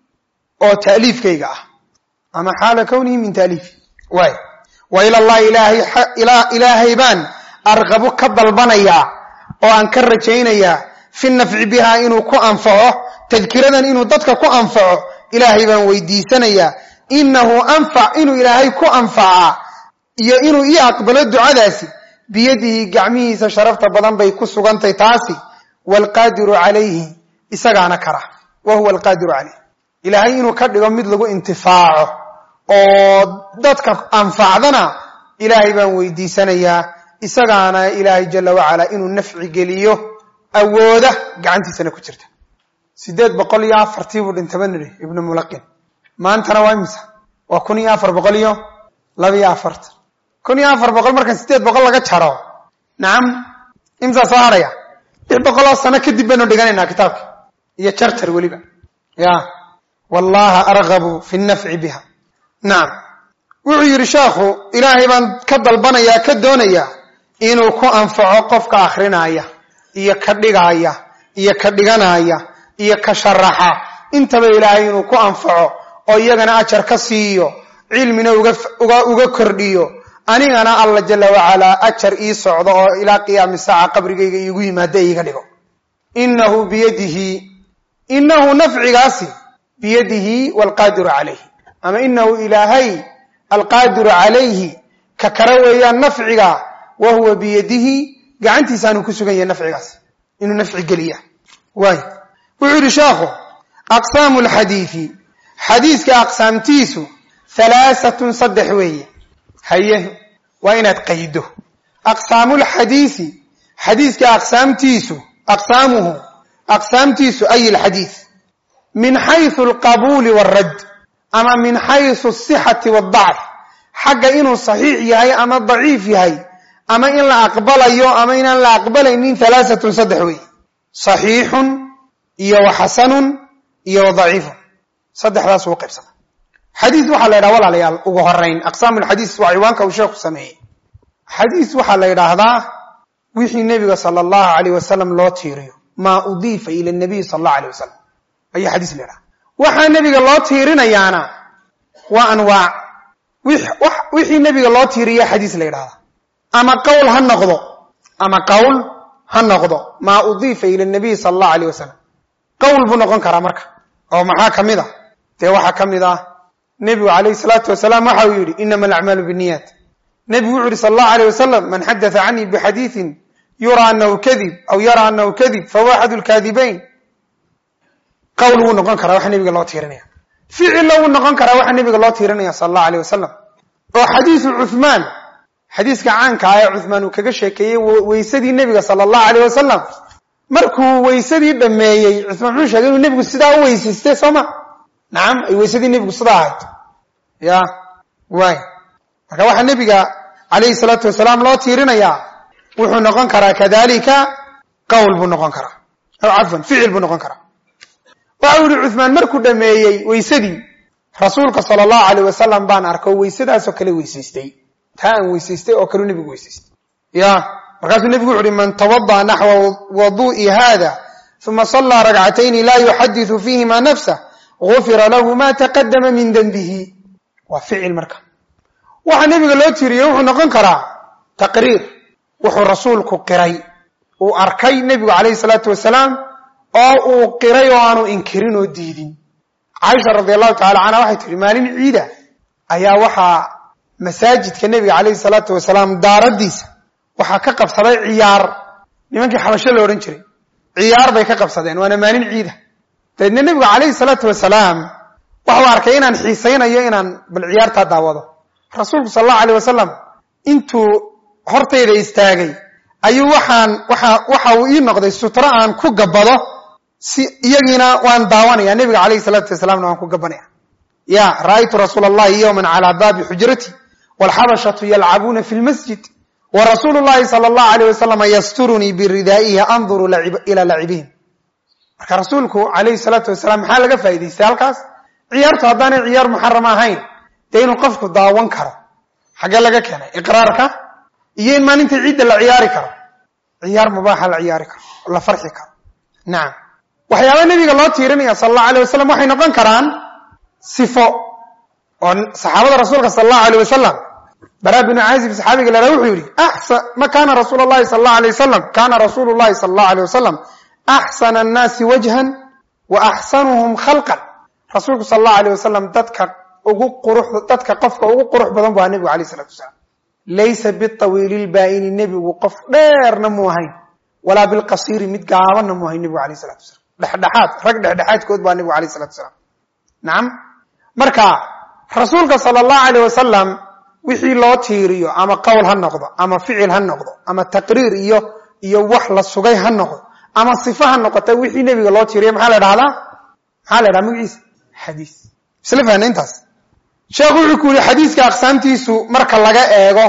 oo taalifkayga ah ama xaala kawni min taalifi way wa ila allah ilahi ila ilahi ban arqabu ka dalbanaya oo aan ka rajaynaya fi nafci biha inuu ku anfaco tadkiradan inuu dadka ku anfaco ilaahay baan weydiisanaya innahu anfa inuu ilaahay ku anfaca iyo inuu ii aqbalo ducadaasi biyadihi gacmihiisa sharafta badan bay ku sugantay taasi wal qadiru alayhi isagaana kara wa huwa al qadiru alayhi ilaahay inuu ka dhigo mid lagu intifaaco oo dadka anfacdana ilaahay baan weydiisanaya isagaana ilaahay jalla wa ala inuu nafci geliyo awooda gacantiisana ku jirta sideed boqol iyo afar buu dhintabanay ibn mulaqin maantana waa imisa waa kun iyo afar boqol iyo laba iyo afar kun iyo afar boqol marka sideed boqol laga jaro naam imsa saaraya lix boqol sano kadib baynu dhiganayna kitaabka iyo charter waliba ya wallahi arghabu fi an-naf'i biha naam wuxuu yiri sheekhu ilaahay baan ka dalbanaya ka doonaya inuu ku anfaco qofka akhrinaya iyo ka dhigaya iyo ka dhiganaya iyo ka sharaxa intaba ilaahay inuu ku anfaco oo iyagana ajar ka siiyo cilmina uga uga uga kordhiyo anigana alla jalla wa ala ajar ii socdo oo ila qiyaam saaca qabrigayga iigu yimaado iiga dhigo innahu biyadihi innahu nafcigaasi biyadihi wal qadiru alayhi ama innahu ilahay al qadiru alayhi ka karaweeya nafciga wa huwa biyadihi gacantiisaanu ku sugan yahay nafcigaas inuu nafci geliya waay wuxuu yidhi sheekhu aqsaamu lxadiidi xadiiska aqsaamtiisu halaaatun saddex weeye haye waa inaad qaydo aqsaamu lxadiisi xadiiska aqsaamtiisu aqsaamuhu aqsaamtiisu ay alxadiid min xaysu alqabuuli waalradd ama min xaysu asixati waaldacf xagga inuu saxiix yahay ama daciif yahay ama in la aqbalayo ama inaan la aqbalaynin halaaatun saddex weeye saxiixun iyo wa xasanun iyo wa daciifun saddexdaas uu qaybsama xadiis waxaa la yidhaha walaalayaal ugu horeyn aqsaamu lxadiis waa ciwaanka uu sheekhu sameeyey xadiis waxaa la yidhaahdaa wixii nebiga sala allahu alayh wasalam loo tiiriyo maa udiifa ila nabiy sala allahu alayh wasalam ayaa xadiis la yidhaha waxaa nebiga loo tiirinayaana waa anwaac wixii nebiga loo tiiriya xadiis la yidhahdaa ama qowl ha noqdo ama qowl ha noqdo maa udiifa ila nabiy sala allahu alayh wasalam qowl buu noqon karaa marka oo maxaa ka mid ah dee waxaa ka mid ah nebigu calayhi salaatu wasalaam waxa uu yidhi inama alacmaalu binniyaat nebigu wuxu yidhi sala allahu alayh wasalam man xadatha canii bixadiiin yuraa anahu kadib aw yara anahu kadib fahuwa axadu lkaadibayn qowl wuu noqon karaa waxa nebiga loo tiirinaya ficilla wuu noqon karaa waxa nebiga loo tiirinaya sala allahu alayh wasalam oo xadiisu cuhmaan xadiiska caanka ah ee cuhmaan uu kaga sheekeeyey weysadii nebiga sala allahu alayh wasalam markuu weysadii dhameeyey cuhmaan muxuu sheegay inuu nebigu sidaa u weysaystay sooma nacam ay weysadii nebigu sidaa ahayd ya waay marka waxaa nebiga calayhi salaatu wasalaam loo tiirinayaa wuxuu noqon karaa kadalika qowl buu noqon karaa aw cafwan ficil buu noqon karaa waxa uu yihi cuhmaan markuu dhameeyey weysadii rasuulka sala allahu alayh wasalam baan arko weysadaasoo kale weysaystay taa aan weysaystay oo kaleu nebigu weysaystay ya markaasuu nebigu wuxu uhi man tawada'a naxwa wadu'i hada uma sallaa ragcatayni laa yuxadiثu fiihima nafsah gufira lahu ma taqadama min denbihi waa ficil marka waxa nebiga loo tiiriyey wuxuu noqon karaa taqriir wuxuu rasuulku qiray uu arkay nebigu calayhi salaatu wasalaam oo uu qiray oo aanu inkirin oo diidin caaisha radi allahu tacala canha waxay tihi maalin ciida ayaa waxaa masaajidka nebiga calayhi salaatu wasalaam daaraddiisa waxaa ka qabsaday ciyaar nimankii xabasho la odhan jiray ciyaar bay ka qabsadeen waana maalin ciida dabeedna nebigu calayhi salaatu wasalaam waxuu arkay inaan xiisaynayo inaan bal ciyaartaa daawado rasuulku sala allahu alayh wasalam intuu hortayda istaagay ayuu waxaan waxa waxa uu ii noqday sutro aan ku gabbado si iyagiina waan daawanaya nebiga calayhi salaatu wasalaamna waan ku gabbanaya ya ra'aytu rasuula allahi yowman calaa baabi xujrati waalxabashatu yalcabuuna fi lmasjid wa rasuulu llahi sala allahu alayh wasalama yasturunii biridaa'ihi anduru ila lacibihim marka rasuulku calayhi salaatu wasalaam maxaa laga faa'idaystay halkaas ciyaartu haddaanay ciyaar muxarama ahayn dee inuu qofku daawan karo xaggee laga keenay iqraarka iyo in maalinta ciidda la ciyaari karo ciyaar mubaaxa la ciyaari karo la farxi karo nacam waxyaaba nebiga loo tiirinaya sala allahu alayh wasalam waxay noqon karaan sifo oo saxaabada rasuulka sala allahu alayh wasalam bara binu caazib saxaabiga la wuxuu yidhi ma kana rasuul allahi sala allahu alayh wasalam kana rasuulu llahi sala allahu alayh wasalam axsana annaasi wajhan wa axsanuhum khalqan rasuulku sala allahu alayh wasalam dadka ugu qurux dadka qofka ugu qurux badan bu ahaa nebigu alayh salatu wasalaam laysa bitawiili lbaa'ini nebigu qof dheerna mu ahayn walaa bilqasiiri mid gaabanna mu ahayn nebigu alayh salatu wasalam dhexdhexaad rag dhexdhexaadkood baa nebigu alayh salatu wasalaam nacam marka rasuulka sala allahu alayh wasalam wixii loo tiiriyo ama qowl ha noqdo ama ficil ha noqdo ama taqriir iyo iyo wax la sugay ha noqdo ama sifa ha noqota wixii nebiga loo tiiriyo maxaa la dhahdaa maxaa la dhaha magaciisa xadiis isla fahna intaas sheekhu wuxuu ku yidhi xadiiska aqsaamtiisu marka laga eego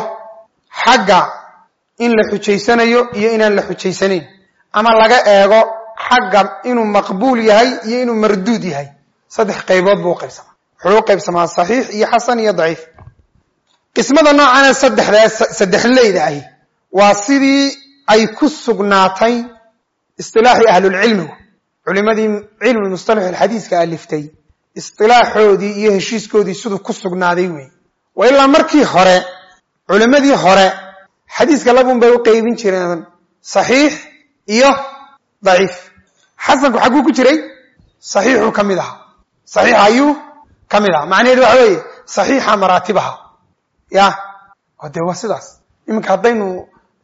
xagga in la xujaysanayo iyo inaan la xujaysanayn ama laga eego xagga inuu maqbuul yahay iyo inuu marduud yahay saddex qaybood buu qaybsamaa wuxuu u qaybsamaa saxiix iyo xasan iyo daciif qismada noocana saddexda saddexleyda ahi waa sidii ay ku sugnaatay istilaaxii ahlulcilmigu culimadii cilmi mustalax alxadiiska aliftay istilaaxoodii iyo heshiiskoodii siduu ku sugnaaday weeye wa ilaa markii hore culimadii hore xadiiska labun bay u qaybin jireen saxiix iyo daciif xasanku xagguu ku jiray saxiixuu ka mid ahaa saxiix ayuu ka mid ahaa macnaheedu waxa weeye saxiixa maraatibaha ya o dee waa sidaas iminka haddaynu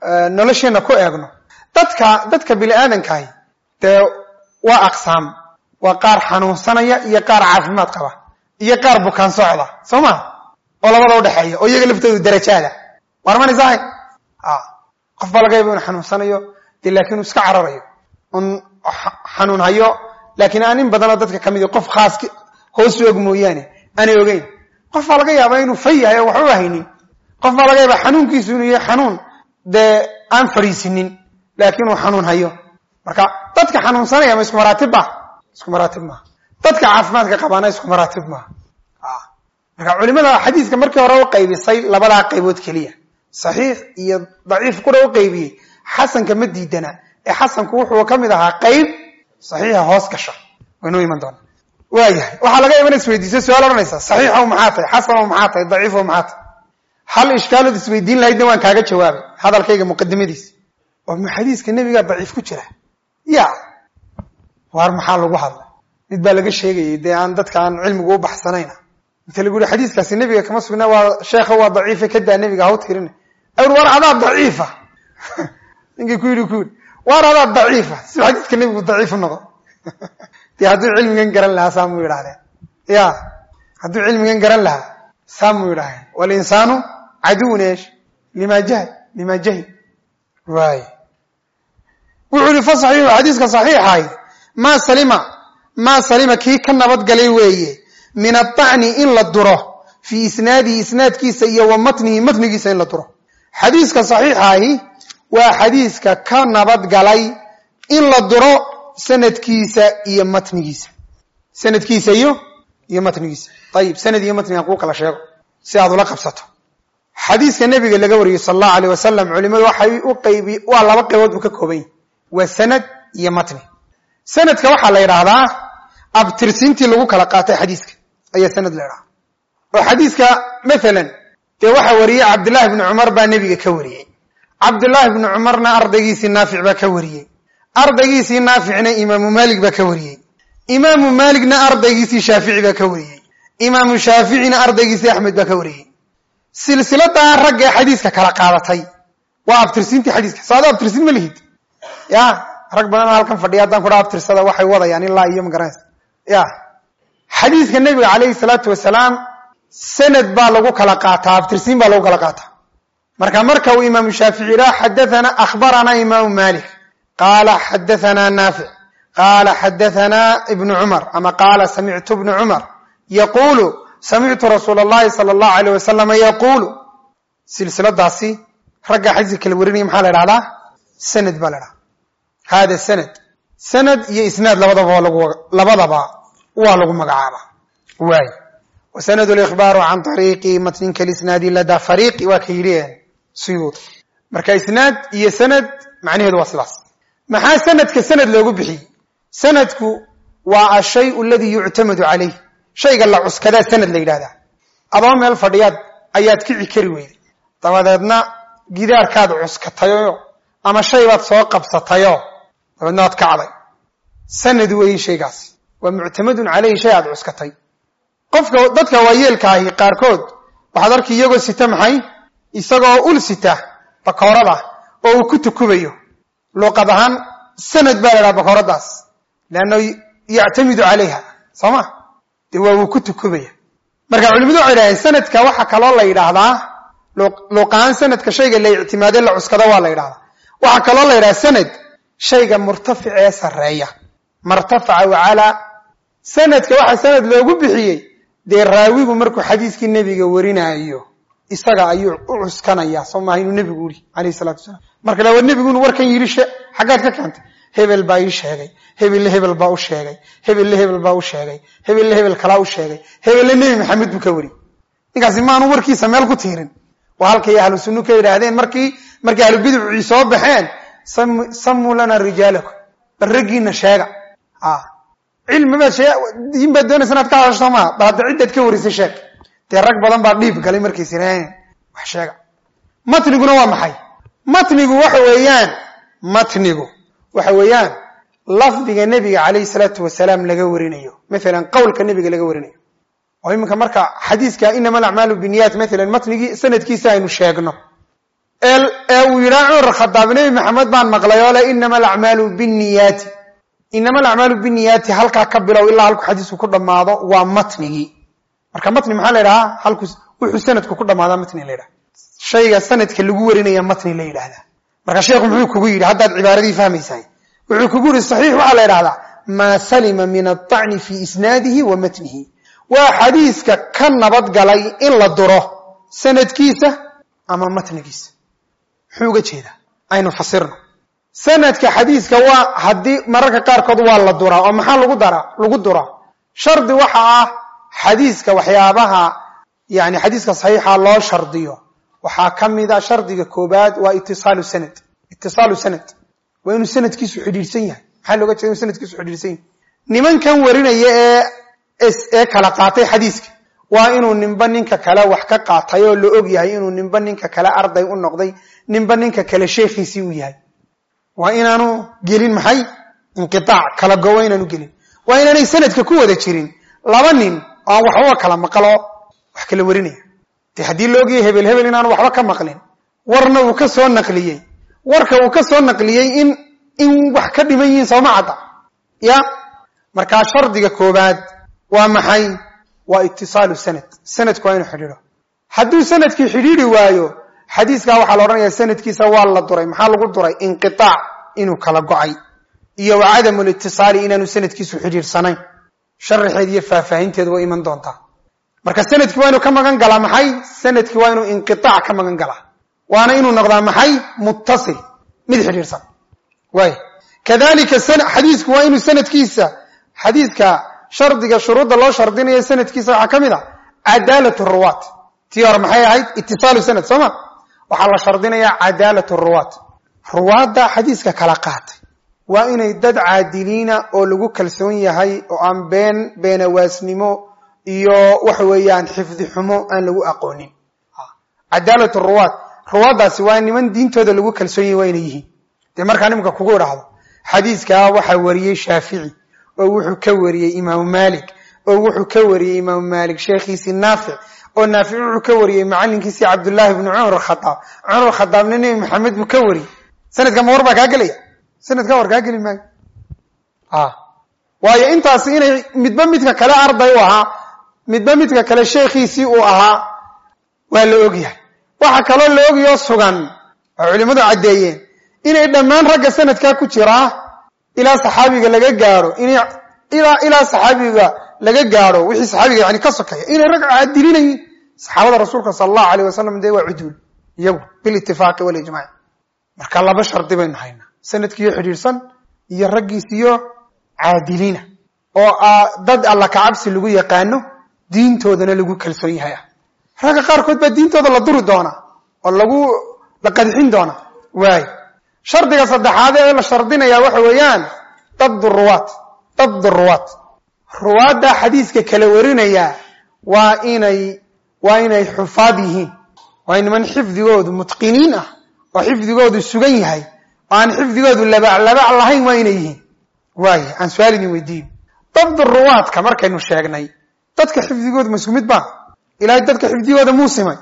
nolosheena ku eegno dadka dadka bini aadankaay dee waa aqsaam waa qaar xanuunsanaya iyo qaar caafimaad qaba iyo qaar bukaan socda soo ma oo labada u dhaxeeya oo iyaga laftoodu darajaada warman isahay ah qof baa laga yaabo inuu xanuunsanayo dee laakiin uu iska cararayo un xanuun hayo laakiin aan in badan oo dadka kamid ah qof khaas hoos u eg mooyaane aanay ogeyn qof baa laga yaabaa inuu fay yahay oo waxba haynin qof baa laga yaabaa xanuunkiisu inuu yahay xanuun dee aan fariisinin laakiin uu xanuun hayo marka dadka xanuunsanaya ma isku maraatib ba isku maraatib ma dadka caafimaadka qabaana isku maraatib ma ah marka culimada xadiiska markii hore u qaybisay labada qaybood kaliya saxiix iyo daciif qura u qaybiyay xasanka ma diidana ee xasanku wuxuu kamid ahaa qayb saxiixa hoos gasha waynu iman doona waayahay waxa laga yaabaa isweydiisay su'aal oranaysa saxiix oo maxaa tahay xasan oo maxaa tahay daciif oo maxaa tahay hal ishkaal oo isweydiin lahayd waan kaaga jawaabay hadalkayga muqaddimadiisa oo xadiiska nabiga daciif ku jira ya war maxaa lagu hadlay mid baa laga sheegay de aan dadka aan cilmigu u baxsanayna inta lagu yiri xadiiskaasi nabiga kama sugnaa waa sheekha waa daciif ka daa nabiga haw tirin ay war adaa daciifa inga ku yiri ku war adaa daciifa si xadiiska nabigu daciif noqdo tii haduu cilmigan garan lahaa saamu yiraahdeen ya haduu cilmigan garan lahaa saamu yiraahdeen wal insaanu aduun ايش lima jahil lima jahil waay wuxuu fasaxay xadiiska saxiixay ma salima ma salima ki ka nabad galay weeye min at-ta'ni in la duro fi isnaadi isnaadkiisa iyo wa matnihi matnigiisa in la duro xadiiska saxiixay waa xadiiska ka nabad galay in la duro sanadkiisa iyo matnigiisa sanadkiisa iyo iyo matnigiisa tayib sanad iyo matniga ku kala sheego si aad ula qabsato xadiiska nabiga laga wariyay sallallahu alayhi wasallam culimadu waxay u qaybi waa laba qaybood uu ka kooban yahay waa sanad iyo matni sanadka waxa la yiraahdaa abtirsintii lagu kala qaatay xadiiska ayaa sanad la yiraahdaa oo xadiiska midalan ee waxa wariyay Abdullah ibn Umar baa nabiga ka wariyay Abdullah ibn Umarna ardaygiisii Naafi' baa ka wariyay ardaygiisii Naafi'na Imam Malik baa ka wariyay Imam Malikna ardaygiisii Shaafi'i baa ka wariyay Imam Shaafi'ina ardaygiisii Ahmed baa ka wariyay silsilada ragga xadiiska kala qaadatay waa abtirsintii xadiiska saada abtirsin ma lihid ya rag badan halkan fadhiyaadan ku dhaaftirsada waxay wadayaan ilaa iyo magaranaysa ya xadiiska nabiga kaleey salaatu wasalaam sanad baa lagu kala qaataa abtirsin baa lagu kala qaataa marka marka uu imaam Shaafi'i ra hadathana akhbarana imaam Malik qala hadathana Nafi' qala hadathana ibn Umar ama qala sami'tu ibn Umar yaqulu سمعت رسول الله صلى الله عليه وسلم يقول سلسلة داسي رجع حديث كالوريني محل على سند بلرا هذا السند سند يسند لبضبا لبضبا ولو مقعابا واي وسند الإخبار عن طريق متن كالإسناد لدى فريق وكيلين سيوط مركا إسناد يسند معنيه الوصلاص محا سند كسند لو بحي سندك والشيء الذي يعتمد عليه shayga la cuskada sanad la yiraahdaa adoo meel fadhiyaad ayaad kici kari weeyday tabadeedna gidaarkaad cuskatayo ama shay baad soo qabsatayo tabadeedna aad kacday sanad weey shaygaas waa mu'tamadun calayhi shay aad cuskatay qofka dadka waayeelka ah qaarkood waxaad arkay iyagoo sita maxay isagoo ul sita bakoorada oo uu ku tukubayo luqadahan sanad baa la bakooradaas laano yaatamidu calayha sama waa ku tukubaya marka culimadu waxay yiraahdeen sanadka waxa kale la yiraahdaa luqaan sanadka shayga la ictimaado la cuskada waa la yiraahdaa waxa kale la yiraahdaa sanad shayga murtafic ee sareeya martafaca wa ala sanadka waxa sanad loogu bixiyay de raawigu markuu xadiiskii nabiga warinayo isaga ayuu u cuskanaya Soomaaliya inuu nabigu yiri kaleey salaatu wasalaam marka la nabigu warkan yiri xagaad ka kaantay hebel baa ii sheegay hebel hebel baa u sheegay hebel hebel baa u sheegay hebel hebel kala u sheegay hebel nabi maxamed buu ka wari ninkaas ma aanu warkiisa meel ku tiirin waa halkay ahlu sunnu ka yiraahdeen markii markii ahlu bidcu soo baxeen samu lana rijaalakum baragina sheega ah ilmi ma shay in badan sanad ka hadasho ma baad cidad ka warisay sheeg tii rag badan baa dhiib galay markii sineen wax sheega matniguna waa maxay matnigu waxa weeyaan matnigu waxa weeyaan lafdiga nabiga kaleey salaatu wasalaam laga warinayo midalan qowlka nabiga laga warinayo oo iminka marka xadiiska inama al-a'malu binniyat midalan matnigi sanadkiisa aynu sheegno uu yidhaa cumar khadaab nebi maxamed baan maqlay oo le inama alacmaalu binniyaati inama alacmaalu binniyaati halkaa ka bilow ilaa halku xadiisku ku dhammaado waa matnigii marka matni maxaa la yidhahaa halku wuxuu sanadku ku dhammaadaa matni la yidhaha shayga sanadka lagu warinaya matni la yidhaahdaa marka sheekhu muxuu kugu yidhi haddaad cibaaradii fahmaysahay wuxuu kugu yidhi saxiix waxaa la yidhahdaa maa salima min aلطacni fii isnaadihi wa matnihi waa xadiiska ka nabad galay in la duro sanadkiisa ama matnigiisa muxuu uga jeedaa aynu fasirno sanadka xadiiska waa haddii mararka qaarkood waa la duraa oo maxaa lagu daraa lagu duraa shardi waxa ah xadiiska waxyaabaha yani xadiiska saxiixa loo shardiyo waxaa ka mida shardiga koobaad waa itisaalu sanad itisaalu sanad waa inuu sanadkiisu xidhiidhsan yahay maxaa looga jeeda inuu sanadkiisu xidhiidhsan yahay nimankan warinaya ee ee kala qaatay xadiiska waa inuu ninba ninka kale wax ka qaatay oo la og yahay inuu ninba ninka kale arday u noqday ninba ninka kale sheekhiisii uu yahay waa inaanu gelin maxay inqitaac kala gowa inaanu gelin waa inaanay sanadka ku wada jirin laba nin aan waxba kala maqlo wax kala warinaya dee haddii la ogyahay hebel hebel inaanu waxba ka maqlin warna uu ka soo naqliyey warka uu ka soo naqliyey in in wax ka dhiman yihiin sooma cadda ya markaa shardiga koobaad waa maxay waa itisaalu sanad sanadku waa inuu xidhiidho hadduu sanadkii xidhiidhi waayo xadiiskaa waxaa la odhanayaa sanadkiisa waa la duray maxaa lagu duray inqitaac inuu kala go'ay iyo wa cadamu litisaali inaanu sanadkiisu xidhiidhsanayn sharaxeed iyo faahfaahinteedu way iman doontaa marka sanadkii waa inuu ka magan galaa maxay sanadkii waa inuu inqitaac ka magan galaa waana inuu noqdaa maxay muttasil mid xidhiidhsan waay kadalika xadiisku waa inuu sanadkiisa xadiiska shardiga shuruudda loo shardinayo sanadkiisa waxaa ka mid a cadaalat ruwaat tii hore maxay ahayd itisaalu sanad sooma waxaa la shardinayaa cadaalat ruwaat ruwaadda xadiiska kala qaatay waa inay dad caadiliina oo lagu kalsoon yahay oo aan been beenawaasnimo iyo waxa weeyaan xifdi xumo aan lagu aqoonin cadaalat ruwaat ruwaaddaasi waa niman diintooda lagu kalsoon yahay waa inay yihiin dee markaa nimanka kugu idhaahdo xadiiskaa waxaa wariyey shaafici oo wuxuu ka wariyey imaamu maalik oo wuxuu ka wariyey imaamu maalik sheekhiisii naafic oo naafic wuxuu ka wariyey macalinkiisii cabdullaahi bni cumar khadaab cumar khadaabna nebi maxamed buu ka wariyey sanadka ma war baa kaa gelaya sanadka war kaa geli maayo waayo intaasi inay midba midka kale arday u ahaa midba midka kale sheekhiisii uu ahaa waa la ogyahay waxa kaloo la ogayoo sugan oo culimmadu caddeeyeen inay dhammaan ragga sanadkaa ku jiraa ilaa saxaabiga laga gaaro inay ilaa ilaa saxaabiga laga gaaro wixii saxaabiga yani ka sokeeya inay rag caadilinayiin saxaabada rasuulka sala allahu alayh wasalam dee waa cuduul iyagu bilitifaaqi walijmaac marka laba shardi baynu haynaa sanadkiiyo xidhiidhsan iyo raggiisiyo caadiliina oo dad alla kacabsi lagu yaqaano diintoodana lagu kalsoon yahay ah ragga qaarkood baa diintooda la duri doonaa oo lagu la qadxin doonaa waay shardiga saddexaad ee la shardinayaa waxa weeyaan dabdu ruwaat dabdu ruwaat ruwaadda xadiiska kala warinaya waa inay waa inay xufaad yihiin waa niman xifdigoodu mutqiniin ah oo xifdigoodu sugan yahay oo aan xifdigoodu labaclabac lahayn waa inay yihiin waay aan su-aal idin weydiiyo dabdu ruwaadka markaynu sheegnay dadka xifdigoodu ma isku mid baa ilaahay dadka xifdigooda muu simay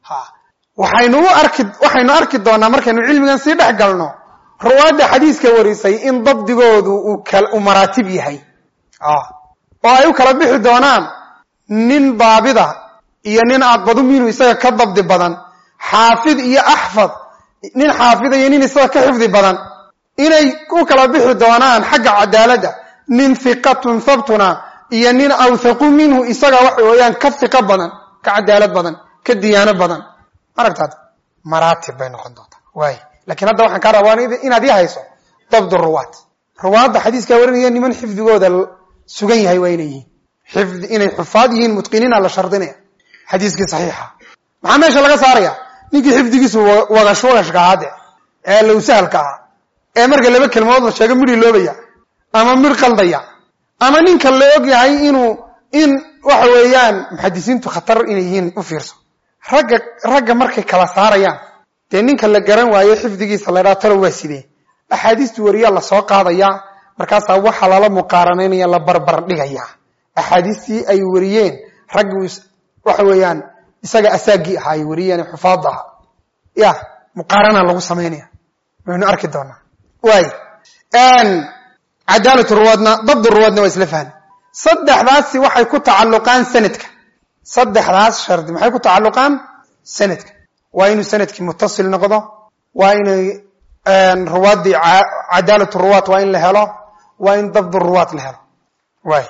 waxaynu u arki waxaynu arki doonaa markaynu cilmigan sii dhex galno ruwaadda xadiiska warisay in dabdigoodu uu u maraatib yahay oo ay u kala bixi doonaan nin daabida iyo nin aadbadu minuu isaga ka dabdi badan xaafid iyo axfad nin xaafida iyo nin isaga ka xifdi badan inay u kala bixi doonaan xagga cadaaladda nin hiqatun habtuna iyo nin awthaqu minhu isaga waxa weeyaan ka hiqo badan ka cadaalad badan ka diyaano badan aragtaad maraatib bay noqon doontaa waay laakiin hadda waxaan kaa rabaa inaad ii hayso dabdu ruwaat ruwaadda xadiiskaa warinaya niman xifdigooda sugan yahay waa inay yihiin xifdi inay xufaad yihiin mutqiniina la shardinaya xadiiskii saxiixa maxaa meesha laga saaraya ninkii xifdigiisu wagash wagashka ahaa de ee low sahalka ahaa ee marka laba kelmadood la sheego midhi loobaya ama midh qaldaya ama ninka la og yahay inuu in waxa weeyaan muxadisiintu khatar inay yihiin u fiirso ragga ragga markay kala saarayaan dee ninka la garan waayo xifdigiisa la idhaha talo waa sidee axaadiistu wariyaa lasoo qaadayaa markaasaa waxa lala muqaaranaynaya la barbar dhigayaa axaadiistii ay wariyeen raggii waxa weeyaan isaga asaagii ahaa ay wariyeen xufaadda aha ya muqaarana lagu sameynaya waynu arki doonaa waay aan cadaalatu ruwaadna dabdu ruwaadna waa isla fahmay saddexdaasi waxay ku tacalluqaan sanadka saddexdaas shardi maxay ku tacalluqaan sanadka waa inuu sanadkii muttasil noqdo waa inay ruwaadii cadaalatu ruwaad waa in la helo waa in dabdu ruwaad la helo waay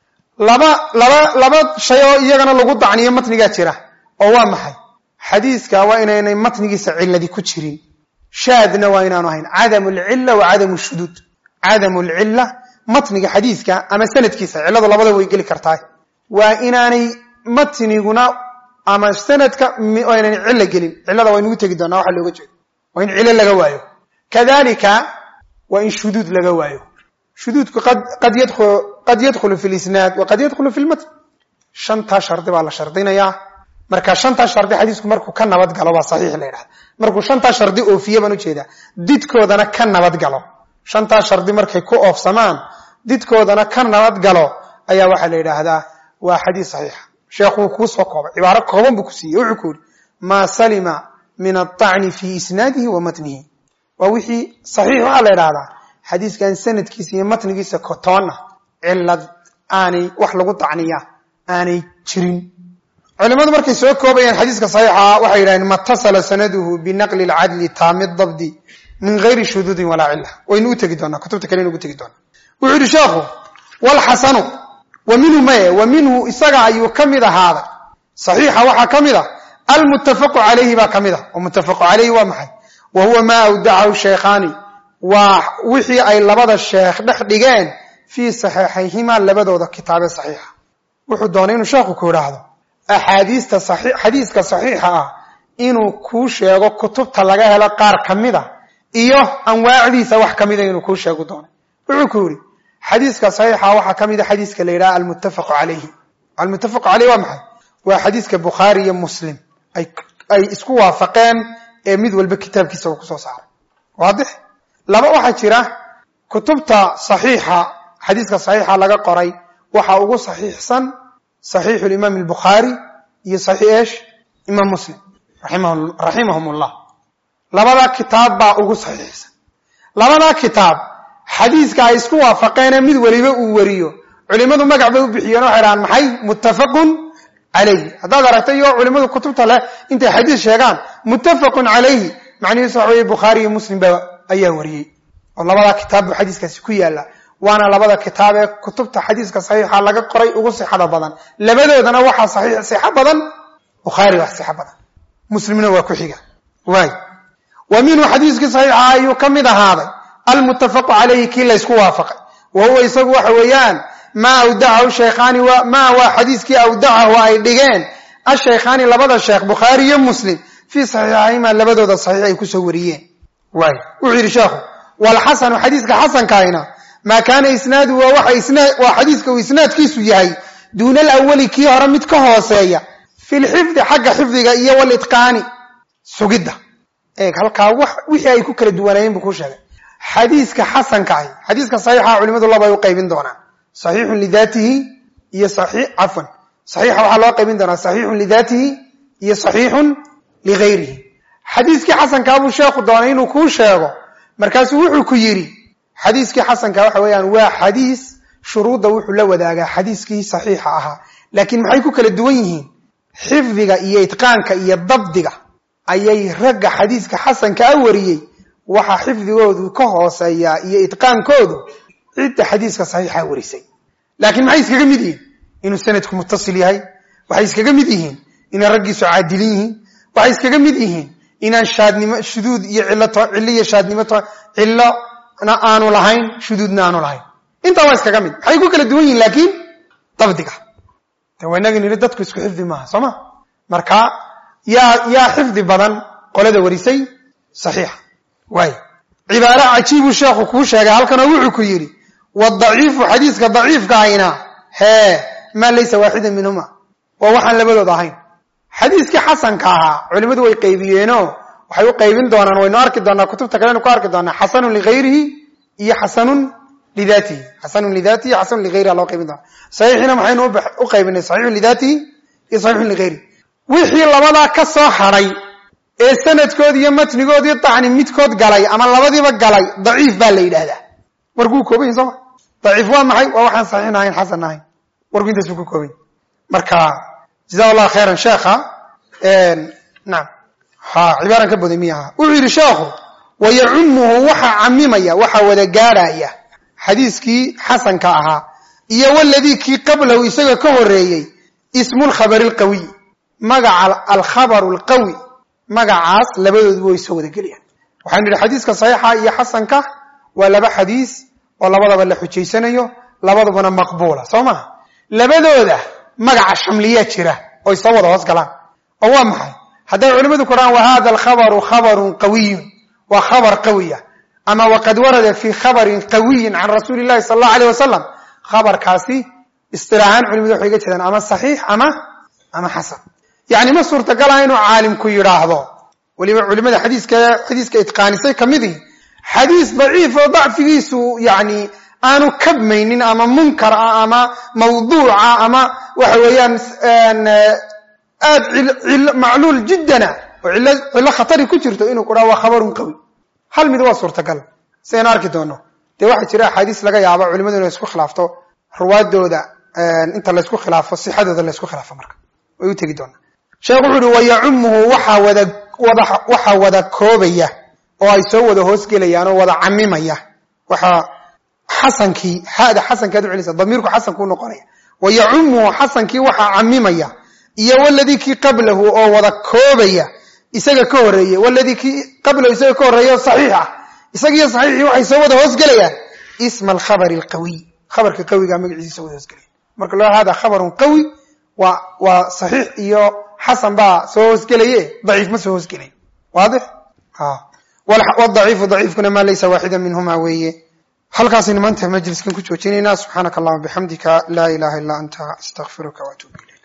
laba laba laba shay oo iyagana lagu dacniyo matniga jira oo waa maxay xadiiska waa inaanay matnigiisa ciladi ku jirin shaadna waa inaanu ahayn cadamu al-illa wa cadamu shudud cadamu al-illa matniga xadiiska ama sanadkiisa ciladu labada way gali kartaa waa inaanay matniguna ama sanadka waa inaanay cilla gelin cilada waa inagu tagi doonaa waxa looga jeedo waa in cilla laga waayo kadalika waa in shudud laga waayo shududku qad qad yadkhulu qad yadkhulu fi al-isnad wa qad yadkhulu fi al-matn shanta shardi baa la shardinaya marka shanta shardi xadiisku markuu ka nabad galo waa saxiix la yiraahdo markuu shanta shardi oofiye baan u jeedaa didkoodana ka nabad galo shanta shardi markay ku oofsamaan didkoodana ka nabad galo ayaa waxa la yiraahdaa waa xadiis saxiix sheekhu ku soo koobay cibaaro kooban buu ku siiyay wuxuu ku yiri ma salima min at-ta'n fi isnadihi wa matnihi wa wixii saxiix waxa la yiraahdaa xadiiskan sanadkiisa iyo matnigiisa kotoona cilad aanay wax lagu tacniya aanay jirin culimadu markay soo koobayaan xadiiska saxiixa waxay yiraahdeen mattasala sanaduhu binaqli al-adli tamid dabdi min ghayri shudud wala illa waynu u tagi doonaa kutubta kale inuu tagi doonaa wuxuu yiri sheekhu wal hasanu wa minhu ma wa minhu isaga ayuu kamid ahaada saxiixa waxa kamid ah al muttafaq alayhi ba kamid ah oo muttafaq alayhi waa maxay wa huwa ma awda'ahu shaykhani wa wixii ay labada sheekh dhex dhigeen fi sahihayhima labadooda kitaabe saxiixa wuxuu doonay inuu sheekhu ku yiraahdo axaadiista saxiix xadiiska saxiixa ah inuu ku sheego kutubta laga helo qaar kamida iyo anwaacdiisa wax kamida inuu ku sheego doonay wuxuu ku yiri xadiiska saxiixa waxa kamida xadiiska la yiraahdo al-muttafaq alayhi al-muttafaq alayhi waa maxay waa xadiiska Bukhari iyo Muslim ay ay isku waafaqeen ee mid walba kitaabkiisa uu ku soo saaray waadix laba waxa jira kutubta saxiixa xadiiska saxiixa laga qoray waxa ugu saxiixsan صحيح الإمام البخاري هي صحيح إيش إمام مسلم رحمه رحمهم الله لبدا كتاب با ugu saxiixsan labada kitaab xadiiska ay isku waafaqeen mid waliba uu wariyo culimadu magac bay u bixiyeen oo xiraan maxay muttafaqun alayhi hadaad aragtay oo culimadu kutubta leh inta xadiis sheegaan muttafaqun alayhi macnihiisu waxa weeye Bukhari iyo Muslim ba ayaa wariyay oo labada kitaab xadiiskaasi ku yaala وانا لبدا كتاب كتبت حديث صحيح laga qoray ugu sixada badan labadoodana waxa saxiix sixada badan Bukhari wax sixada badan Muslimina waa ku xiga way ومن حديث صحيح ayu kamida hada المتفق عليه kii la isku waafaqay وهو isagu waxa weeyaan ma awdahu shaykhani wa ma wa xadiiskii awdahu ay dhigeen ashaykhani labada sheekh Bukhari iyo Muslim fi sahihayma labadooda saxiix ay ku soo wariyeen way wuxuu yiri sheekhu wal hasan xadiiska hasan kaayna ما كان إسناده ووحى إسناد وحديثك وإسناد كيسو يهي دون الأول كي هرمت كهوسية في الحفظ حق حفظك إياه والإتقان سجدة إيه هلقا وحي أيكو كردوانين بكوش هذا حديثك حسن كاي حديثك صحيح علماء الله بيقيبين دونا صحيح لذاته هي صحيح عفوا صحيح وحلا قيبين دونا صحيح لذاته هي صحيح لغيره حديثك حسن كابو شيخ دوانين وكوش هذا مركز وحو كيري حديثك حسن ka waxa weeyaan waa xadiis shuruuda wuxuu la wadaagaa xadiiskii saxiixa ahaa laakiin maxay ku kala duwan yihiin xifdiga iyo itqaanka iyo dabdiga ayay ragga xadiiska xasanka wariyay waxa xifdigoodu ka hooseeya iyo itqaankoodu cid xadiiska saxiixa warisay laakiin maxay iskaga mid yihiin inuu sanadku muttasil yahay waxay iskaga mid yihiin in raggiisu caadilin yihiin waxay iskaga mid yihiin inaan shaadnimo shuduud iyo cilato ciliyo shaadnimo cilo na aanu lahayn shududna aanu lahayn inta waa iskaga mid waxay ku kala duwan yihiin laakiin dabdiga tawanagin ila dadku isku xifdi ma sama marka ya ya xifdi badan qolada warisay saxiix way cibaara ajiibu sheekhu ku sheegay halkan wuxuu ku yiri wadaciif xadiiska daciifka ayna he ma laysa waaxidan minhuma wa waxan labadooda ahayn xadiiska xasanka aha culimadu way qeybiyeenoo waxay u qaybin doonaan waynu arki doonaa kutubta kale ku arki doonaa hasanun li ghayrihi iyo hasanun li dhatihi hasanun li dhatihi hasanun li ghayrihi loo qaybin doonaa saxiixina maxaynu u qaybinay saxiixun li dhatihi iyo saxiixun li ghayrihi wixii labada ka soo haray ee sanadkoodii iyo matnigoodii tacni midkood galay ama labadiiba galay daciif baa la yidhaahdaa warkuu kooban yahay sooma daciif waa maxay waa waxaan saxiix ahayn xasan ahayn warku intaas ku kooban marka jazaa allah khayran sheekha een naam ha cibaaran ka badan miyaha wuxuu yiri sheekhu wayummuhu waxa camimaya waxa wada gaaraya xadiiskii xasanka ahaa iyo waladii ki qablahu isaga ka horeeyay ismul khabar al qawi magaca al khabar al qawi magacaas labadoodu way soo wada galiyaan waxaan yiri xadiiska saxiixa iyo xasanka waa laba xadiis oo labadaba la xujeysanayo labadaba maqbuula sooma labadooda magaca shamliya jira oo soo wada hoos galaan oo waa maxay haday culimadu quraan wa hada al khabaru khabarun qawiy wa khabar qawiya ama waqad warada fi khabarin qawiy an rasuulillahi sallallahu alayhi wasallam khabar kaasi istilaahan culimadu waxay ka jeedaan ama saxiix ama ama hasan يعني ما صورت قال إنه عالم كيراهضه ولما علماء حديث ك حديث كإتقاني كمذي حديث ضعيف وضعف فيسو يعني أنا كبمين أما منكر أما موضوع أما وحويان آد معلول جدا وعلى خطر كتير إنه قرأ خبر قوي هل مذي صورت قال سيناركتونه ده واحد شراء حديث لقى يا أبا علماء اللي يسكو خلافته رواد ده أنت اللي يسكو خلافه الصحة ده اللي يسكو خلافه مرك ويتجدونه sheekhu wuxuu wayummuhu waxa wada waxa wada koobaya oo ay soo wada hoos gelayaan oo wada camimaya waxa xasankii hada xasanka ducilisa damirku xasanku noqonaya wayummuhu xasankii waxa camimaya iyo waladii ki qablahu oo wada koobaya isaga ka horeeyay waladii ki qablahu isaga ka horeeyo saxiixa isaga iyo saxiixi waxay soo wada hoos gelayaan ism al khabar al qawi khabarka qawiga magaciisa wada hoos gelay marka loo hada khabarun qawi wa wa saxiix iyo حسن با سوس كليه ضعيف ما سوس كليه واضح ها والضعيف ضعيف كنا ما ليس واحدا منهما ويه هل كاسين ما انت مجلس كن كنت وجينا سبحانك اللهم وبحمدك لا اله الا انت استغفرك واتوب اليك